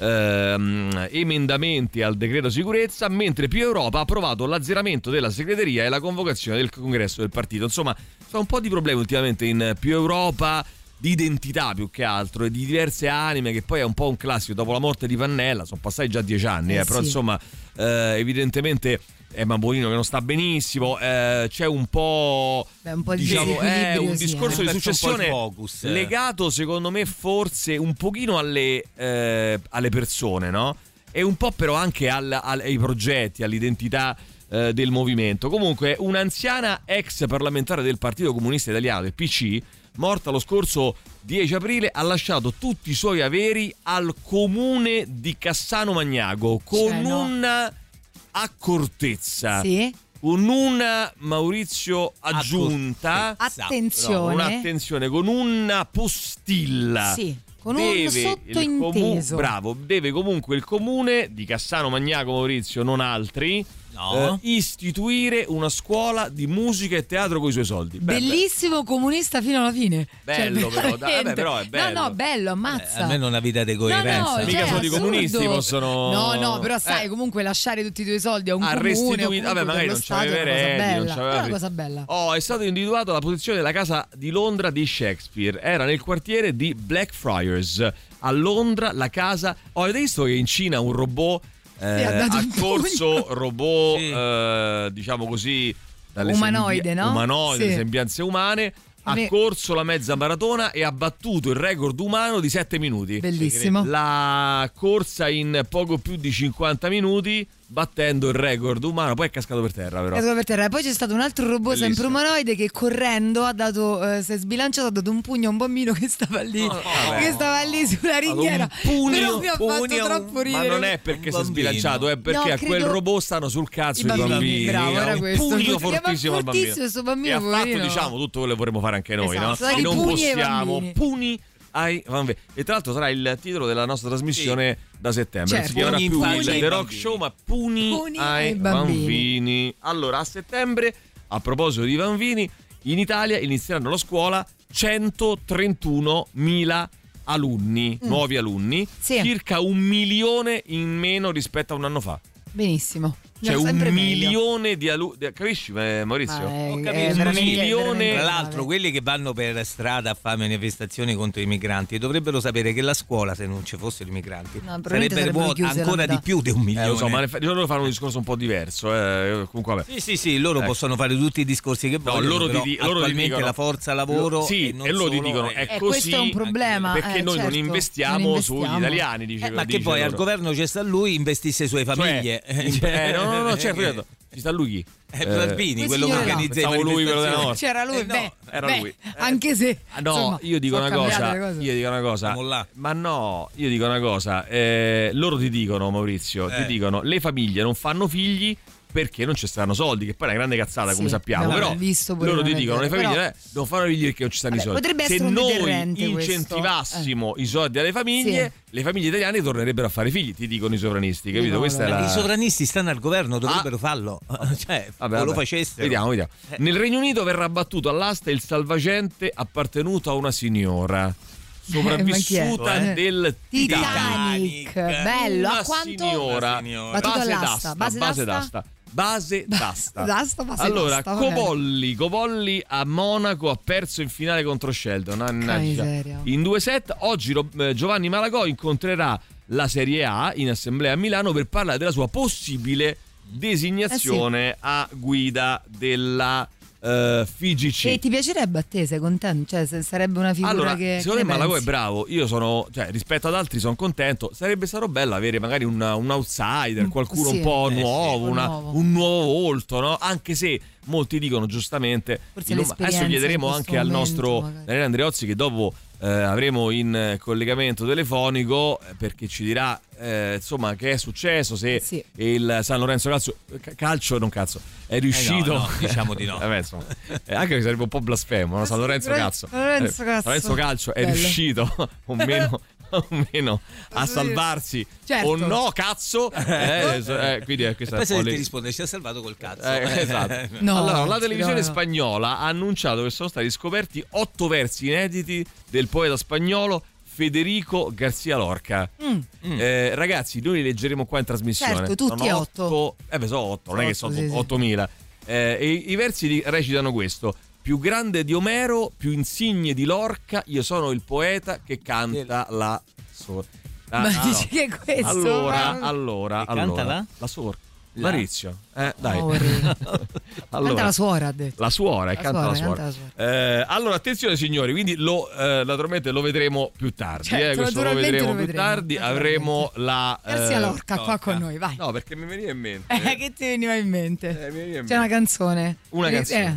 ehm, emendamenti al decreto sicurezza, mentre Più Europa ha approvato l'azzeramento della segreteria e la convocazione del congresso del partito. Insomma, sono un po' di problemi ultimamente in Più Europa, di identità più che altro, e di diverse anime, che poi è un po' un classico. Dopo la morte di Pannella sono passati già dieci anni, eh,
eh,
però
sì.
insomma eh, evidentemente è Mambolino che non sta benissimo, eh, c'è un po',
Beh, un po' di
diciamo, è un
sì,
discorso
eh.
di successione
focus, eh.
legato secondo me forse un pochino alle, eh, alle persone, no? E un po' però anche al, al, ai progetti, all'identità eh, del movimento. Comunque un'anziana ex parlamentare del Partito Comunista Italiano, del P C, morta lo scorso dieci aprile, ha lasciato tutti i suoi averi al comune di Cassano Magnago con
Cioè, no.
una accortezza.
Sì.
Con una, Maurizio, aggiunta.
Attenzione.
No, un'attenzione, con una postilla.
Sì. Con
Deve
un sottointeso.
comu- bravo, deve comunque il comune di Cassano Magnago, Maurizio, non altri,
No.
eh, istituire una scuola di musica e teatro con i suoi soldi. Beh,
Bellissimo comunista fino alla fine.
Bello,
Cioè,
però, dai,
veramente.
vabbè, però è bello.
No, no, bello, ammazza.
Eh, almeno una vita di
No,
coerenza.
no,
Mica
cioè,
solo i
assurdo.
comunisti possono-
No, no, però sai,
Eh.
comunque lasciare tutti i tuoi soldi a un
Ha
comune o
restituito,
comunque
vabbè, magari
per lo
non
Stato
c'aveva
è una cosa
eredi, non
bella.
c'aveva
È una
figli.
cosa bella.
Oh, è stato individuato la posizione della casa di Londra di Shakespeare. Era nel quartiere di Blackfriars. A Londra la casa. Oh, avete visto che in Cina un robot eh,
Sì, ha dato
ha
un
corso robot, eh, diciamo così, dalle
Umanoide,
sembia-
no?
umanoide,
Sì.
sembianze umane. Ha
Me-
corso la mezza maratona e ha battuto il record umano di sette minuti.
Bellissimo.
La corsa in poco più di cinquanta minuti, battendo il record umano. Poi è cascato per terra, però.
Casco per terra. Poi c'è stato un altro robot
Bellissimo.
sempre umanoide che correndo ha dato, eh, si è sbilanciato, ha dato un pugno a un bambino che stava lì,
vabbè.
che stava lì sulla ringhiera.
Un pugno,
Però mi ha
pugno,
fatto troppo
Ma
ridere.
non è perché si è
bambino.
sbilanciato, è perché
No,
a quel
credo-
robot stanno sul cazzo
I
i bambini.
bambini, bravo, era
un
questo.
pugno
Perché va
fortissimo al bambino.
fortissimo sto bambino,
e ha fatto,
poverino.
diciamo, tutto quello che vorremmo fare anche noi,
Esatto,
no?
dai,
E non
pugni ai
possiamo.
bambini.
Puni ai bambini. E tra l'altro sarà il titolo della nostra trasmissione da settembre.
Certo.
Non si chiamerà
Pugni
più
in
il
faccia ai
The Rock
bambini.
Show, ma Puni,
Puni
ai
ai
bambini.
bambini.
Allora, a settembre, a proposito di bambini, in Italia inizieranno la scuola centotrentunomila alunni,
Mm.
nuovi alunni,
Sì.
circa un milione in meno rispetto a un anno fa.
Benissimo.
Cioè
No,
un
sempre meglio.
milione di alunni, capisci eh, Maurizio?
Ma è-
Ho
è
capito,
un
veramente-
milione-
veramente
Tra
grave.
l'altro, quelli che vanno per strada a fare manifestazioni contro i migranti dovrebbero sapere che la scuola, se non ci fossero i migranti,
No, probabilmente
sarebbe
sarebbero
vuota
chiuse
ancora
la
di
metà.
più di un milione.
Eh, lo so, ma ne fa- loro fanno un discorso un po' diverso. Eh. Comunque, vabbè.
Sì, sì, sì, loro
Ecco.
possono fare tutti i discorsi che
No,
vogliono,
loro ti
però
di- loro ti
attualmente
dicono-
la forza lavoro
Lo- sì,
e, non
e loro ti
solo,
dicono,
eh,
è
Eh,
così,
questo è un problema.
perché
eh,
noi
certo,
non investiamo,
non
sugli
investiamo.
italiani, dice,
Eh, ma che
dice
poi al
loro.
governo c'è sta lui, investisse sulle famiglie.
Cioè, eh, no, no, no, certo, certo. Ci sta lui chi?
Eh, Salvini,
quel
quello che
signore là.
organizza i
Pensavo lui, quello della
manifestazioni.
morte.
C'era lui,
Eh, no,
beh,
era
beh,
lui.
anche se
Ah, no,
insomma,
io dico
sono
una
cambiate
cosa,
le cose.
io dico una cosa,
Siamo là.
ma no, io dico una cosa, eh, loro ti dicono, Maurizio,
Eh.
ti dicono, le famiglie non fanno figli perché non ci stanno soldi, che poi è una grande cazzata,
Sì,
come sappiamo,
abbiamo
però
visto pure
loro ti
non è
dicono, le
vero,
famiglie
però-
eh, non fanno figli perché non ci stanno
Vabbè,
i soldi.
potrebbe
Se
essere un
noi
deterrente questo.
incentivassimo i soldi alle famiglie,
Sì.
le famiglie italiane tornerebbero a fare figli, ti dicono i sovranisti, capito?
Dicono,
Questa è la...
I sovranisti stanno al governo, dovrebbero farlo. Cioè,
Vabbè,
o lo
vabbè.
facessero.
Vediamo, vediamo.
Eh.
Nel Regno Unito verrà abbattuto all'asta il salvagente appartenuto a una signora sopravvissuta
Eh, ma chi è?
del
Titanic. Bello,
Una
a quanto?
signora,
signora.
Battuto
base
all'asta,
d'asta,
base
base
d'asta?
d'asta. Base d'asta.
d'asta, base
allora,
d'asta, va bene.
Cobolli, Cobolli a Monaco ha perso in finale contro Sheldon. Mannaggia.
miseria.
In due set oggi Ro- eh, Giovanni Malagò incontrerà la Serie A in assemblea a Milano per parlare della sua possibile designazione a guida della eh, F I G C.
E ti piacerebbe a te, sei contento? Cioè, se sarebbe una figura
Allora,
che.
secondo
che
me
ne
Malagò è
pensi?
bravo. Io sono, cioè, rispetto ad altri sono contento. Sarebbe stato bello avere magari un, un outsider, qualcuno
sì.
un po'
Eh, sì,
nuovo,
un
una-
nuovo.
un nuovo volto, no? Anche se molti dicono giustamente.
Forse
in un-
l'esperienza
adesso chiederemo
in questo
anche al
momento,
nostro
magari.
Daniele Andreozzi, che dopo eh, avremo in eh, collegamento telefonico, eh, perché ci dirà eh, insomma che è successo, se
Sì.
il San Lorenzo Calcio, calcio non cazzo è riuscito.
no, no, diciamo di no.
Vabbè, insomma, eh, anche che sarebbe un po' blasfemo, no? San Lorenzo Cazzo.
San Lorenzo
Eh,
Cazzo.
San Lorenzo Calcio è
Bello.
riuscito o meno, o meno a
Posso dire?
salvarsi
Certo.
o no, cazzo. Eh, eh, quindi eh,
E
questa
poi
è
se
un po'
ti
lì.
risponde, ci ha salvato col cazzo.
Eh, esatto.
No,
allora, la
sì,
televisione
no, no.
spagnola ha annunciato che sono stati scoperti otto versi inediti del poeta spagnolo Federico García Lorca.
Mm.
Eh, ragazzi, noi li leggeremo qua in trasmissione.
Certo, tutti
Sono
otto.
Eh beh, sono otto, non è che
Otto,
sono
sì, sì.
ottomila. Eh, e i versi di- recitano questo: più grande di Omero, più insigne di Lorca, io sono il poeta che canta la sorda. Ah,
Ma
ah,
dici che è questo?
Allora,
Ma-
allora,
Che
allora,
canta la?
la sorda.
La?
Maurizio, eh, dai.
Poverino.
Allora,
Canta la suora, ha detto.
la suora, e
La
canta
suora,
la suora.
canta la
Eh, allora, attenzione signori, quindi lo, eh, naturalmente lo vedremo più tardi.
Certo,
eh, questo lo
naturalmente
vedremo
lo
più
vedremo,
tardi.
naturalmente.
Avremo la.
Garcia
eh,
Lorca qua
Lorca.
con noi, vai.
No, perché mi veniva in mente.
Eh, che ti veniva in mente?
Eh, mi veniva in
C'è una
mente.
canzone.
Una
Eh,
canzone.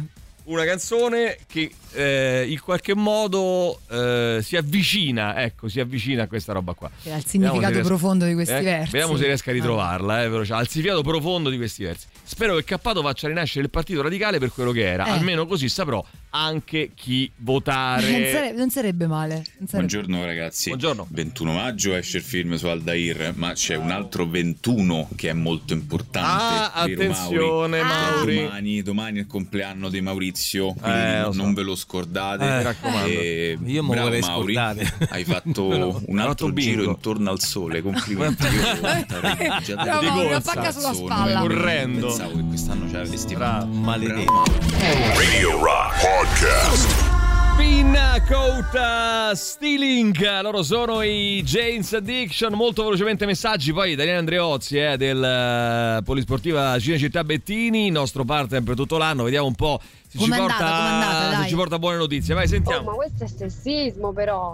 una canzone che eh, in qualche modo eh, si avvicina, ecco, si avvicina a questa roba qua.
Che ha il significato riesco, profondo di questi
eh,
versi.
Vediamo se riesco a ritrovarla, eh, però c'ha il significato profondo di questi versi. Spero che Cappato faccia rinascere il Partito Radicale per quello che era, eh. almeno così saprò anche chi votare.
Non sarebbe, non sarebbe male. Non sarebbe.
Buongiorno ragazzi.
Buongiorno.
ventuno maggio esce il film su Aldair, ma c'è un altro ventuno che è molto importante.
Ah, attenzione Mauri.
Mauri. Domani, domani è il compleanno di Maurizio, quindi
eh,
non
so.
ve lo scordate.
Eh, mi raccomando.
E
io mi vorrei
Mauri,
scordare.
hai fatto un altro giro intorno al sole. Complimenti. Io
no, no, una pacca sulla spalla.
Correndo.
Pensavo che quest'anno c'avresti
maledetto.
Radio Rock Podcast.
Pinnacoat Stealing, loro sono i Jane's Addiction. Molto velocemente messaggi, poi Daniele Andreozzi eh, del uh, Polisportiva Cinecittà Bettini, nostro partner per tutto l'anno. Vediamo un po' se, ci,
andata,
porta,
andata,
se ci porta buone notizie. Vai, sentiamo.
Oh, ma questo è sessismo però.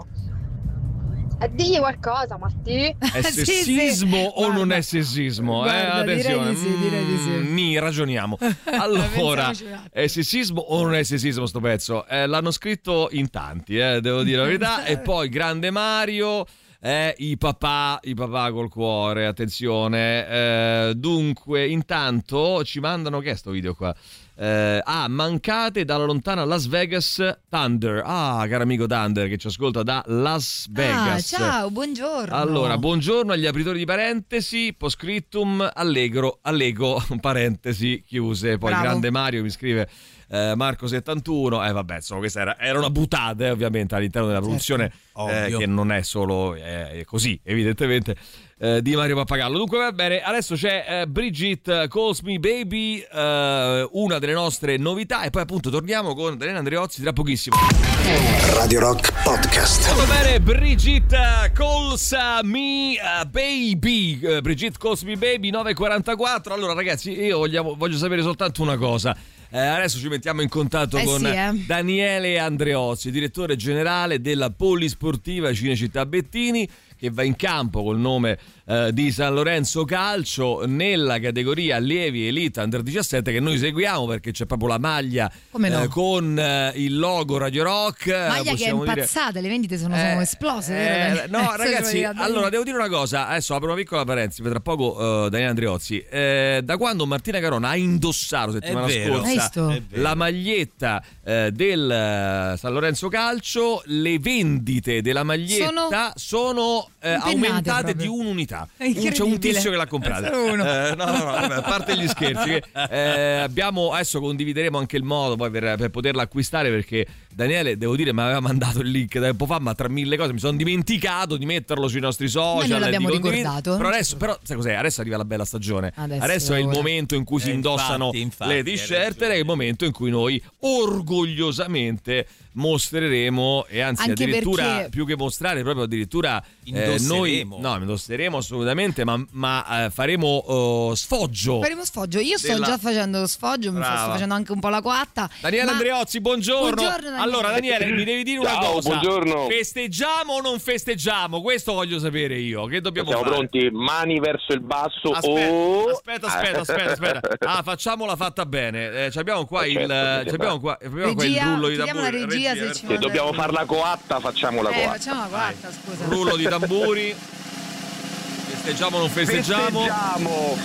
Eh, digli qualcosa, Matti.
È sessismo sì, sì. o guarda, non è sessismo?
Guarda,
eh, attenzione,
direi di sì, direi di sì.
Mm, ni, ragioniamo. Allora, è sessismo o non è sessismo sto pezzo? Eh, l'hanno scritto in tanti, eh, devo dire la verità. E poi Grande Mario, eh, i papà, i papà col cuore, attenzione. Eh, dunque, intanto ci mandano, che è sto video qua? Eh, ah, mancate dalla lontana Las Vegas Thunder. Ah, caro amico Thunder che ci ascolta da Las Vegas.
Ah, ciao, buongiorno.
Allora, buongiorno agli apritori di parentesi, postscriptum allegro, allego, parentesi chiuse. Poi
Bravo.
Grande Mario mi scrive eh, Marco settantuno. Eh vabbè, insomma, questa era, era una buttata, eh, ovviamente, all'interno della produzione, certo. eh, che non è solo eh, così, evidentemente. Eh, di Mario Pappagallo. Dunque va bene, adesso c'è eh, Brigitte Calls Me Baby, eh, una delle nostre novità, e poi appunto torniamo con Daniele Andreozzi tra pochissimo.
Radio Rock Podcast.
Va bene, Brigitte Calls Me Baby, uh, Brigitte Calls Me Baby nove e quarantaquattro. Allora ragazzi, io vogliamo, voglio sapere soltanto una cosa. Eh, adesso ci mettiamo in contatto
eh
con
sì, eh.
Daniele Andreozzi, direttore generale della Polisportiva Cinecittà Bettini, che va in campo col nome eh, di San Lorenzo Calcio nella categoria allievi Elite Under diciassette, che noi seguiamo perché c'è proprio la maglia
no?
eh, con eh, il logo Radio Rock.
Maglia che è impazzata, dire... le vendite sono, sono
eh,
esplose.
Eh,
vero?
no ragazzi, allora devo dire una cosa, adesso apro una piccola parentesi, tra poco uh, Daniele Andreozzi, eh, da quando Martina Carona ha indossato settimana scorsa la maglietta eh, del uh, San Lorenzo Calcio, le vendite della maglietta sono, sono Eh, aumentate proprio di un'unità. C'è un tizio che l'ha comprata. Eh, no, no, no, vabbè, a parte gli scherzi, che, eh, abbiamo adesso condivideremo anche il modo poi per, per poterla acquistare, perché Daniele, devo dire, mi aveva mandato il link tempo fa, ma tra mille cose mi sono dimenticato di metterlo sui nostri social.
Noi l'abbiamo ricordato.
Però adesso, però, sai cos'è? Adesso arriva la bella stagione.
Adesso,
adesso è il momento in cui si
eh,
indossano
infatti, infatti,
le t-shirt, è il momento in cui noi orgogliosamente mostreremo, e anzi
anche
addirittura
perché...
più che mostrare, proprio addirittura eh, noi no, indosseremo assolutamente, ma, ma eh, faremo uh, sfoggio.
Faremo sfoggio. Io sto
della...
già facendo lo sfoggio, mi sto facendo anche un po' la coatta.
Daniele
ma...
Andreozzi, buongiorno.
Buongiorno Daniele.
Allora Daniele, mi devi dire
Ciao,
una cosa.
Buongiorno.
Festeggiamo o non festeggiamo? Questo voglio sapere io. Che dobbiamo
Siamo
fare?
pronti, mani verso il basso.
Aspetta,
oh.
aspetta, aspetta, aspetta, aspetta. Ah, facciamola fatta bene. Eh, abbiamo qua
certo,
il abbiamo qua, abbiamo qua il rullo di tamburi.
La regia, regia, se,
se dobbiamo fare la coatta, facciamo la
eh,
coatta.
Facciamo la coatta, scusa.
Rullo di tamburi. Festeggiamo o non festeggiamo?
Festeggiamo,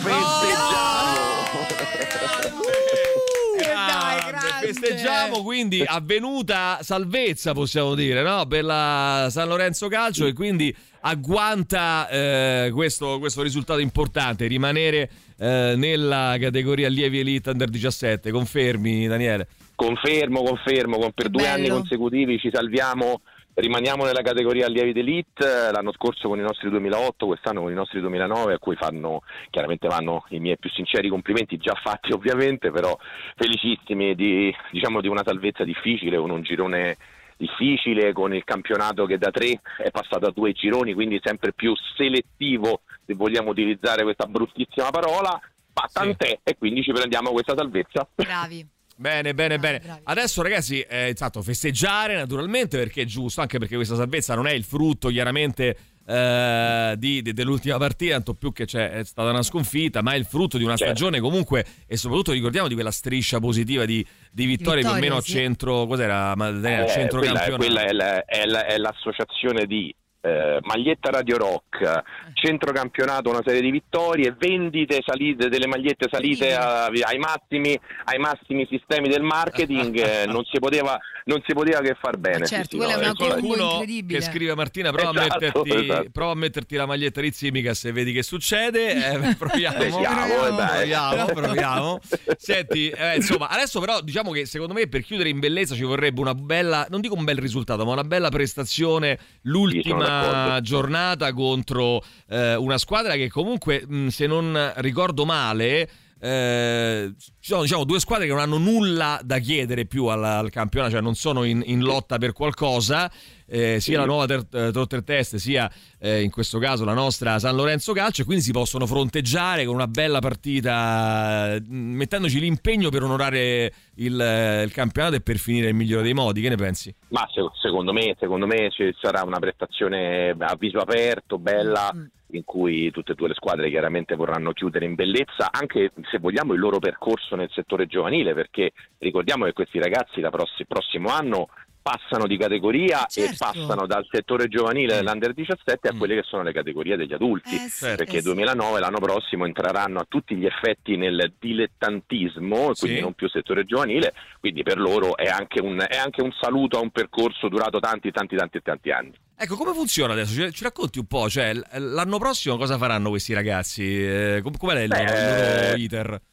festeggiamo.
Oh! Grande, festeggiamo, quindi avvenuta salvezza, possiamo dire, no? Per la San Lorenzo Calcio, e quindi agguanta eh, questo, questo risultato importante, rimanere eh, nella categoria allievi Elite Under diciassette. Confermi, Daniele?
Confermo, confermo, con per due
bello.
anni consecutivi ci salviamo, rimaniamo nella categoria allievi d'Elite, l'anno scorso con i nostri duemilaotto, quest'anno con i nostri duemilanove, a cui fanno, chiaramente vanno i miei più sinceri complimenti, già fatti ovviamente, però felicissimi di, diciamo, di una salvezza difficile, con un girone difficile, con il campionato che da tre è passato a due gironi, quindi sempre più selettivo, se vogliamo utilizzare questa bruttissima parola, ma tant'è, sì. E quindi ci prendiamo questa salvezza.
Bravi.
Bene, bene,
bravi,
bene.
bravi.
Adesso ragazzi, è eh, stato festeggiare naturalmente, perché è giusto, anche perché questa salvezza non è il frutto chiaramente eh, di, di, dell'ultima partita, tanto più che c'è è stata una sconfitta, ma è il frutto di una
certo.
stagione comunque, e soprattutto ricordiamo di quella striscia positiva di, di vittorie, più o meno a
sì.
centro, cos'era? Ma,
Eh,
centro
quella, è,
campionato.
quella è, la, è, la, è l'associazione di eh, maglietta Radio Rock, centrocampionato, una serie di vittorie, vendite salite delle magliette salite a, ai massimi ai massimi sistemi del marketing, eh, non si poteva non si poteva che far bene.
certo,
sì, sì,
quella
no,
è una
eh,
combo
Che scrive Martina, prova,
Esatto,
a metterti,
esatto.
prova a metterti la maglietta di Tsimikas e vedi che succede. Eh, proviamo,
Vediamo, eh, dai.
proviamo, proviamo. Senti, eh, insomma, adesso però diciamo che secondo me per chiudere in bellezza ci vorrebbe una bella, non dico un bel risultato, ma una bella prestazione l'ultima giornata contro eh, una squadra che comunque, mh, se non ricordo male, Eh, ci sono, diciamo, due squadre che non hanno nulla da chiedere più al, al campionato, cioè non sono in, in lotta per qualcosa, eh, sia la nuova ter- Trotter Teste sia eh, in questo caso la nostra San Lorenzo Calcio, e quindi si possono fronteggiare con una bella partita, mettendoci l'impegno per onorare il, il campionato e per finire il migliore dei modi. Che ne pensi?
Ma se, secondo me secondo me ci sarà una prestazione a viso aperto, bella, in cui tutte e due le squadre chiaramente vorranno chiudere in bellezza, anche se vogliamo il loro percorso nel settore giovanile, perché ricordiamo che questi ragazzi da pross- prossimo anno passano di categoria, certo, e passano dal settore giovanile dell'Under diciassette a quelle che sono le categorie degli adulti,
Eh sì,
perché
eh sì.
duemilanove, l'anno prossimo, entreranno a tutti gli effetti nel dilettantismo, quindi
Sì.
non più settore giovanile, quindi per loro è anche un, è anche un saluto a un percorso durato tanti tanti tanti tanti anni.
Ecco, come funziona adesso? Ci, ci racconti un po', cioè l- l'anno prossimo cosa faranno questi ragazzi? Eh, com- com'è il loro, il loro iter?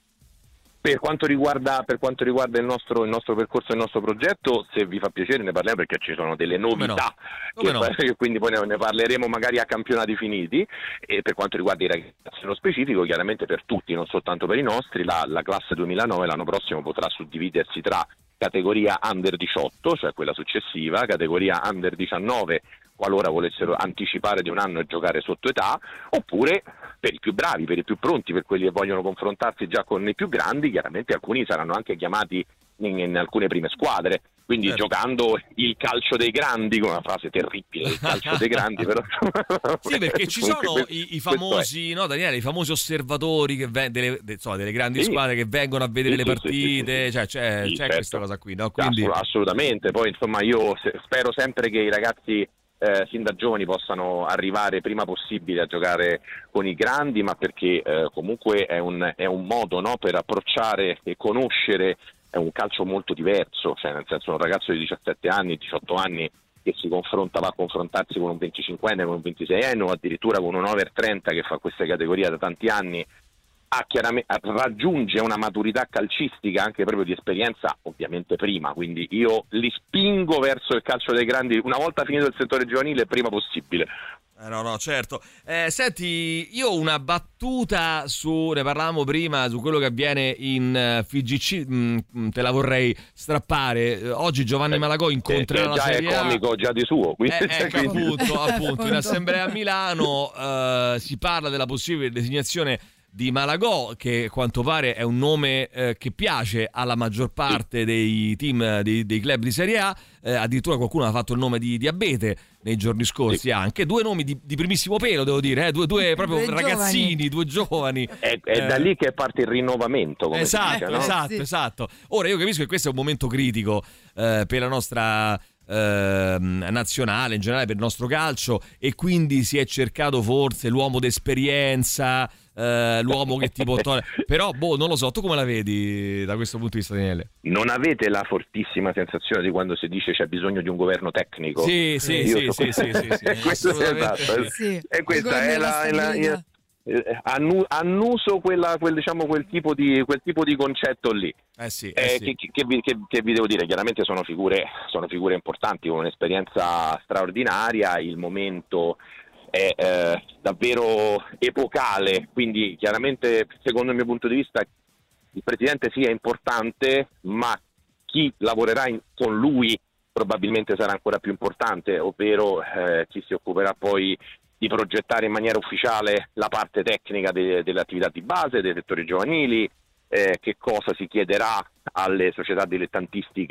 Per quanto riguarda, per quanto riguarda il nostro, il nostro percorso, il nostro progetto, se vi fa piacere ne parliamo, perché ci sono delle novità,
Come no? Come
che,
no?
che quindi poi ne, ne parleremo magari a campionati finiti. E per quanto riguarda i ragazzi nello specifico, chiaramente per tutti, non soltanto per i nostri, la, la classe duemilanove l'anno prossimo potrà suddividersi tra categoria under diciotto, cioè quella successiva, categoria under diciannove, qualora volessero anticipare di un anno e giocare sotto età, oppure per i più bravi, per i più pronti, per quelli che vogliono confrontarsi già con i più grandi, chiaramente alcuni saranno anche chiamati in, in alcune prime squadre, quindi
certo,
giocando il calcio dei grandi, con una frase terribile, il calcio dei grandi, però
sì, perché ci sono
Comunque,
i, i famosi, no Daniele, i famosi osservatori che ven- delle, de, insomma, delle grandi
Sì.
squadre che vengono a vedere
Sì,
le
sì,
partite,
sì, sì,
cioè c'è,
Sì,
c'è
certo.
questa cosa qui, no? Quindi
Assolut- assolutamente, poi insomma io se- spero sempre che i ragazzi eh, sin da giovani possano arrivare prima possibile a giocare con i grandi, ma perché eh, comunque è un, è un modo, no, per approcciare e conoscere, è un calcio molto diverso, cioè nel senso un ragazzo di diciassette anni, diciotto anni che si confronta, va a confrontarsi con un venticinquenne, con un ventiseienne o addirittura con un over trenta che fa questa categoria da tanti anni, ha chiaramente, raggiunge una maturità calcistica anche proprio di esperienza ovviamente prima, quindi io li spingo verso il calcio dei grandi una volta finito il settore giovanile prima possibile.
Eh, no, no, certo. Eh, senti, io ho una battuta su, ne parlavamo prima, su quello che avviene in uh, F G C, mh, te la vorrei strappare. Eh, oggi Giovanni Malagò incontrerà
che
la
già
Serie
è
A.
comico già di suo, quindi,
Eh, ecco,
quindi-
appunto, appunto, in assemblea a Milano eh, si parla della possibile designazione di Malagò, che a quanto pare è un nome eh, che piace alla maggior parte dei team, dei, dei club di Serie A, eh, addirittura qualcuno ha fatto il nome di, di Abete nei giorni scorsi, sì, anche due nomi di, di primissimo pelo, devo dire, eh, due, due proprio
Due
ragazzini,
giovani.
due giovani.
È, è
Eh,
da lì che parte il rinnovamento, come si
esatto,
dice, no?
esatto,
Sì.
esatto. Ora io capisco che questo è un momento critico eh, per la nostra eh, nazionale, in generale per il nostro calcio, e quindi si è cercato forse l'uomo d'esperienza, eh, l'uomo che ti può togliere. Però boh, non lo so, tu come la vedi da questo punto di vista, Daniele?
Non avete la fortissima sensazione di quando si dice c'è bisogno di un governo tecnico?
Sì, sì,
Io
sì,
so-
sì, sì, sì, sì,
Questo è
assolutamente
esatto,
sì.
Sì,
e questa
secondo me
è la,
la
è la-
stabilità.
eh, annu- annuso quella, quel, diciamo, quel tipo di quel tipo di concetto lì.
Eh sì, eh
Eh,
sì.
che, che- che vi, che- che vi devo dire? Chiaramente sono figure, sono figure importanti con un'esperienza straordinaria, il momento è eh, davvero epocale, quindi chiaramente secondo il mio punto di vista il presidente sì è importante, ma chi lavorerà in- con lui probabilmente sarà ancora più importante, ovvero eh, chi si occuperà poi di progettare in maniera ufficiale la parte tecnica de- delle attività di base, dei settori giovanili, eh, che cosa si chiederà alle società dilettantistiche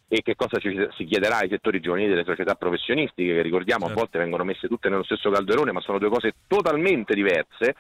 e che cosa ci, si chiederà ai settori giovanili delle società professionistiche, che ricordiamo
certo.
a volte vengono messe tutte nello stesso calderone, ma sono due cose totalmente diverse,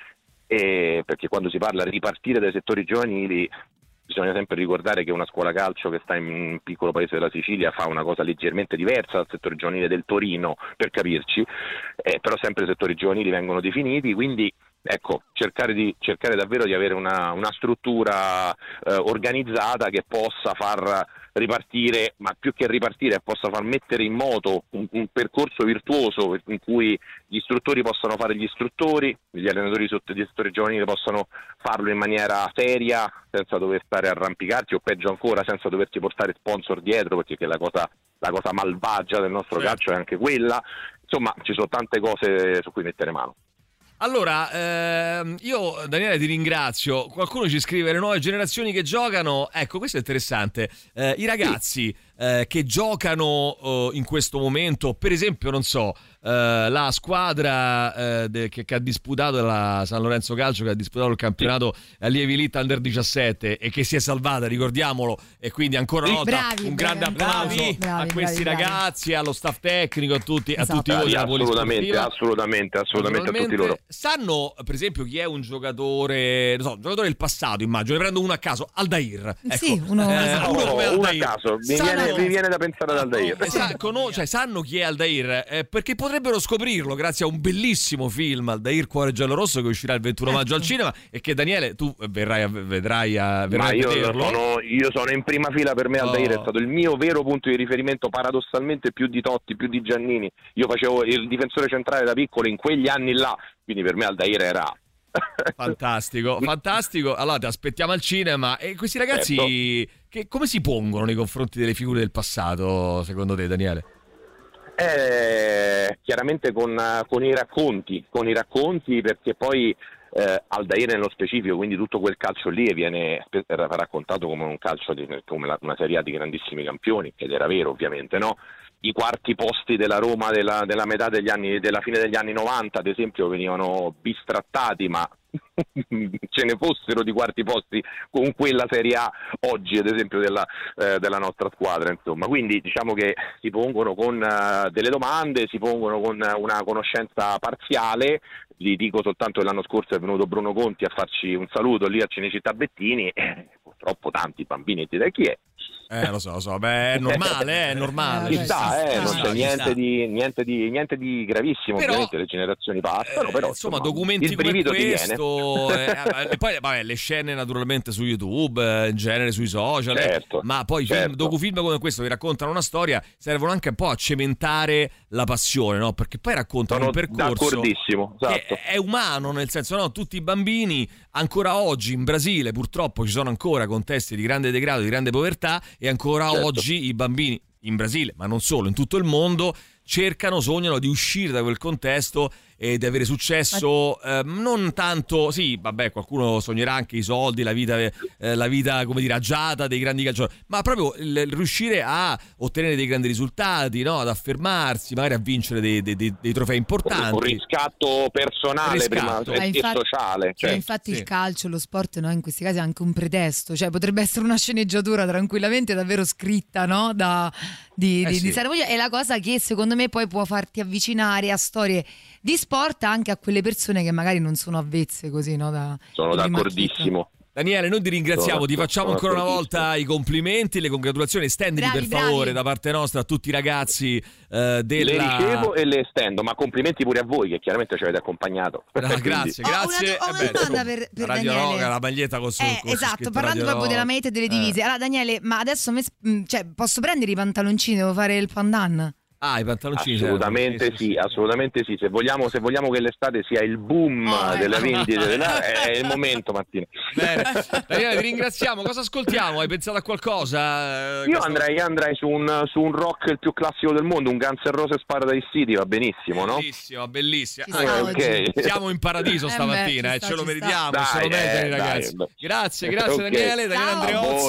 e perché quando si parla di ripartire dai settori giovanili bisogna sempre ricordare che una scuola calcio che sta in un piccolo paese della Sicilia fa una cosa leggermente diversa dal settore giovanile del Torino, per capirci, eh, però sempre i settori giovanili vengono definiti, quindi ecco, cercare, di, cercare davvero di avere una, una struttura eh, organizzata che possa far ripartire, ma più che ripartire possa far mettere in moto un, un percorso virtuoso in cui gli istruttori possano fare gli istruttori, gli allenatori di settori giovanili possano farlo in maniera seria senza dover stare a arrampicarsi, o peggio ancora senza doversi portare sponsor dietro, perché la cosa, la cosa malvagia del nostro
certo.
calcio è anche quella. Insomma, ci sono tante cose su cui mettere mano.
Allora, ehm, io Daniele ti ringrazio. Qualcuno ci scrive: le nuove generazioni che giocano. Ecco, questo è interessante. Eh, I ragazzi eh, che giocano eh, in questo momento, per esempio, non so, eh, la squadra eh, de, che, che ha disputato la San Lorenzo Calcio, che ha disputato il campionato allievi elite under diciassette e che si è salvata, ricordiamolo, e quindi ancora una volta
bravi,
un
bravi,
grande applauso
bravi, bravi,
a questi
bravi,
ragazzi, allo staff tecnico, a tutti,
esatto.
a tutti voi della
assolutamente,
polisportiva.
assolutamente, assolutamente a tutti loro.
Sanno, per esempio, chi è un giocatore, non so, un giocatore del passato, immagino, ne prendo uno a caso, Aldair. Ecco.
Sì, uno,
eh,
oh,
uno come
uno a
Aldair.
caso, mi
Sanno...
viene, mi viene da pensare ad Aldair.
Eh, sa, conos- cioè, sanno chi è Aldair, eh, perché potrebbero scoprirlo grazie a un bellissimo film, Aldair Cuore Giallorosso, che uscirà il ventuno maggio al cinema, e che Daniele tu verrai a, vedrai a, vedrai
Ma
a
io
vederlo.
sono, io sono in prima fila, per me Aldair
Oh.
è stato il mio vero punto di riferimento, paradossalmente più di Totti, più di Giannini. Io facevo il difensore centrale da piccolo in quegli anni là, quindi per me Aldair era...
Fantastico, fantastico. Allora ti aspettiamo al cinema. E questi ragazzi
Certo.
che, come si pongono nei confronti delle figure del passato, secondo te, Daniele?
Eh, chiaramente con, con i racconti, con i racconti perché poi eh, Aldair nello specifico, quindi tutto quel calcio lì viene raccontato come un calcio di, come la, una serie A di grandissimi campioni, ed era vero ovviamente, no? I quarti posti della Roma della, della metà degli anni, della fine degli anni novanta, ad esempio, venivano bistrattati, ma ce ne fossero di quarti posti con quella Serie A oggi, ad esempio, della, eh, della nostra squadra, insomma. Quindi diciamo che si pongono con uh, delle domande, si pongono con uh, una conoscenza parziale. Vi dico soltanto che l'anno scorso è venuto Bruno Conti a farci un saluto lì a Cinecittà Bettini, e purtroppo tanti bambini di chi è.
Eh, lo so, lo so, beh, è normale, eh, è normale.
Ci sta, eh, non c'è niente di, niente, di, niente di gravissimo,
però,
ovviamente le generazioni passano,
eh,
però
insomma,
insomma,
documenti
il
come
brivido ti
questo,
viene.
eh, e poi vabbè, le scene naturalmente su YouTube, eh, in genere sui social,
Certo,
ma poi
certo.
film, docufilm come questo che raccontano una storia servono anche un po' a cementare la passione, no? Perché poi raccontano
Sono
un percorso
d'accordissimo, esatto.
che è umano, nel senso, no, tutti i bambini ancora oggi in Brasile purtroppo ci sono ancora contesti di grande degrado, di grande povertà, e ancora
Certo.
oggi i bambini in Brasile, ma non solo, in tutto il mondo, cercano, sognano di uscire da quel contesto e di avere successo, eh, non tanto, sì, vabbè, qualcuno sognerà anche i soldi, la vita, eh, la vita come dire, agiata dei grandi calciatori, ma proprio il, il riuscire a ottenere dei grandi risultati, no? Ad affermarsi, magari a vincere dei, dei, dei, dei trofei importanti.
Un riscatto personale
Riscatto.
prima
Ah,
e
infatti-
sociale.
Cioè,
Cioè,
infatti
sì.
il calcio, lo sport, no, in questi casi è anche un pretesto, cioè potrebbe essere una sceneggiatura tranquillamente davvero scritta, no? Da, di,
Eh
di,
sì.
di Sara Moglia. È la cosa che secondo me poi può farti avvicinare a storie di sport anche a quelle persone che magari non sono avvezze così, no? Da,
sono
di
d'accordissimo.
Daniele, noi ti ringraziamo,
Sono-
ti facciamo
sono
ancora una
d'accordissimo.
volta i complimenti, le congratulazioni, estendili
Bravi,
per favore
bravi.
da parte nostra a tutti i ragazzi eh,
Le
della...
ricevo e le estendo, ma complimenti pure a voi che chiaramente ci avete accompagnato.
Ah,
Quindi-
grazie,
Ho una
grazie.
do- ho una
Eh beh,
domanda
insomma,
per- per
Radio
Daniele.
Rock, la maglietta con su,
Eh,
con su
esatto,
scritto
parlando
Radio
proprio
Rock.
della maglietta e delle
Eh.
divise. Allora Daniele, ma adesso me- mh, cioè, posso prendere i pantaloncini, devo fare il pandan?
Ah, i pantaloncini.
Assolutamente
servono.
sì, assolutamente sì. Se vogliamo, se vogliamo che l'estate sia il boom
Oh,
delle
ecco.
vendite, della- è il momento, Martina.
Bene. Daniele, ti ringraziamo. Cosa ascoltiamo? Hai pensato a qualcosa? Eh,
Io
questo-
andrei, andrei su, un, su un rock il più classico del mondo, un Guns N' Roses Paradise City, va benissimo, no?
Bellissima, bellissima.
Ci
Ah,
sta
ok.
oggi.
Siamo in paradiso
Eh
stamattina,
beh,
eh,
ci sta,
ce lo
ci sta.
meritiamo,
Dai,
se lo meritano
eh,
i ragazzi.
dai.
Grazie, grazie
Ok.
Daniele, Daniele
Ciao.
Andreozzi.
Voi.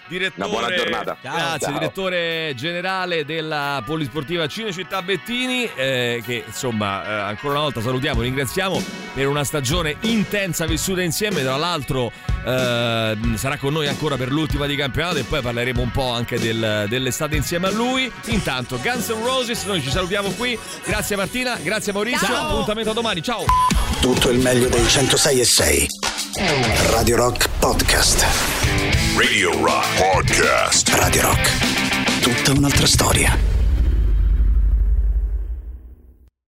direttore,
una buona giornata.
Grazie,
Ciao.
direttore generale della Polisportiva Cinecittà Bettini, eh, che insomma eh, ancora una volta salutiamo, ringraziamo per una stagione intensa vissuta insieme. Tra l'altro eh, sarà con noi ancora per l'ultima di campionato e poi parleremo un po' anche del, dell'estate insieme a lui. Intanto Guns N' Roses, noi ci salutiamo qui. Grazie Martina, grazie Maurizio,
Ciao.
appuntamento a domani, ciao.
Tutto il meglio dei centosei e sei. Radio Rock Podcast.
Radio Rock Podcast.
Radio Rock. Tutta un'altra storia.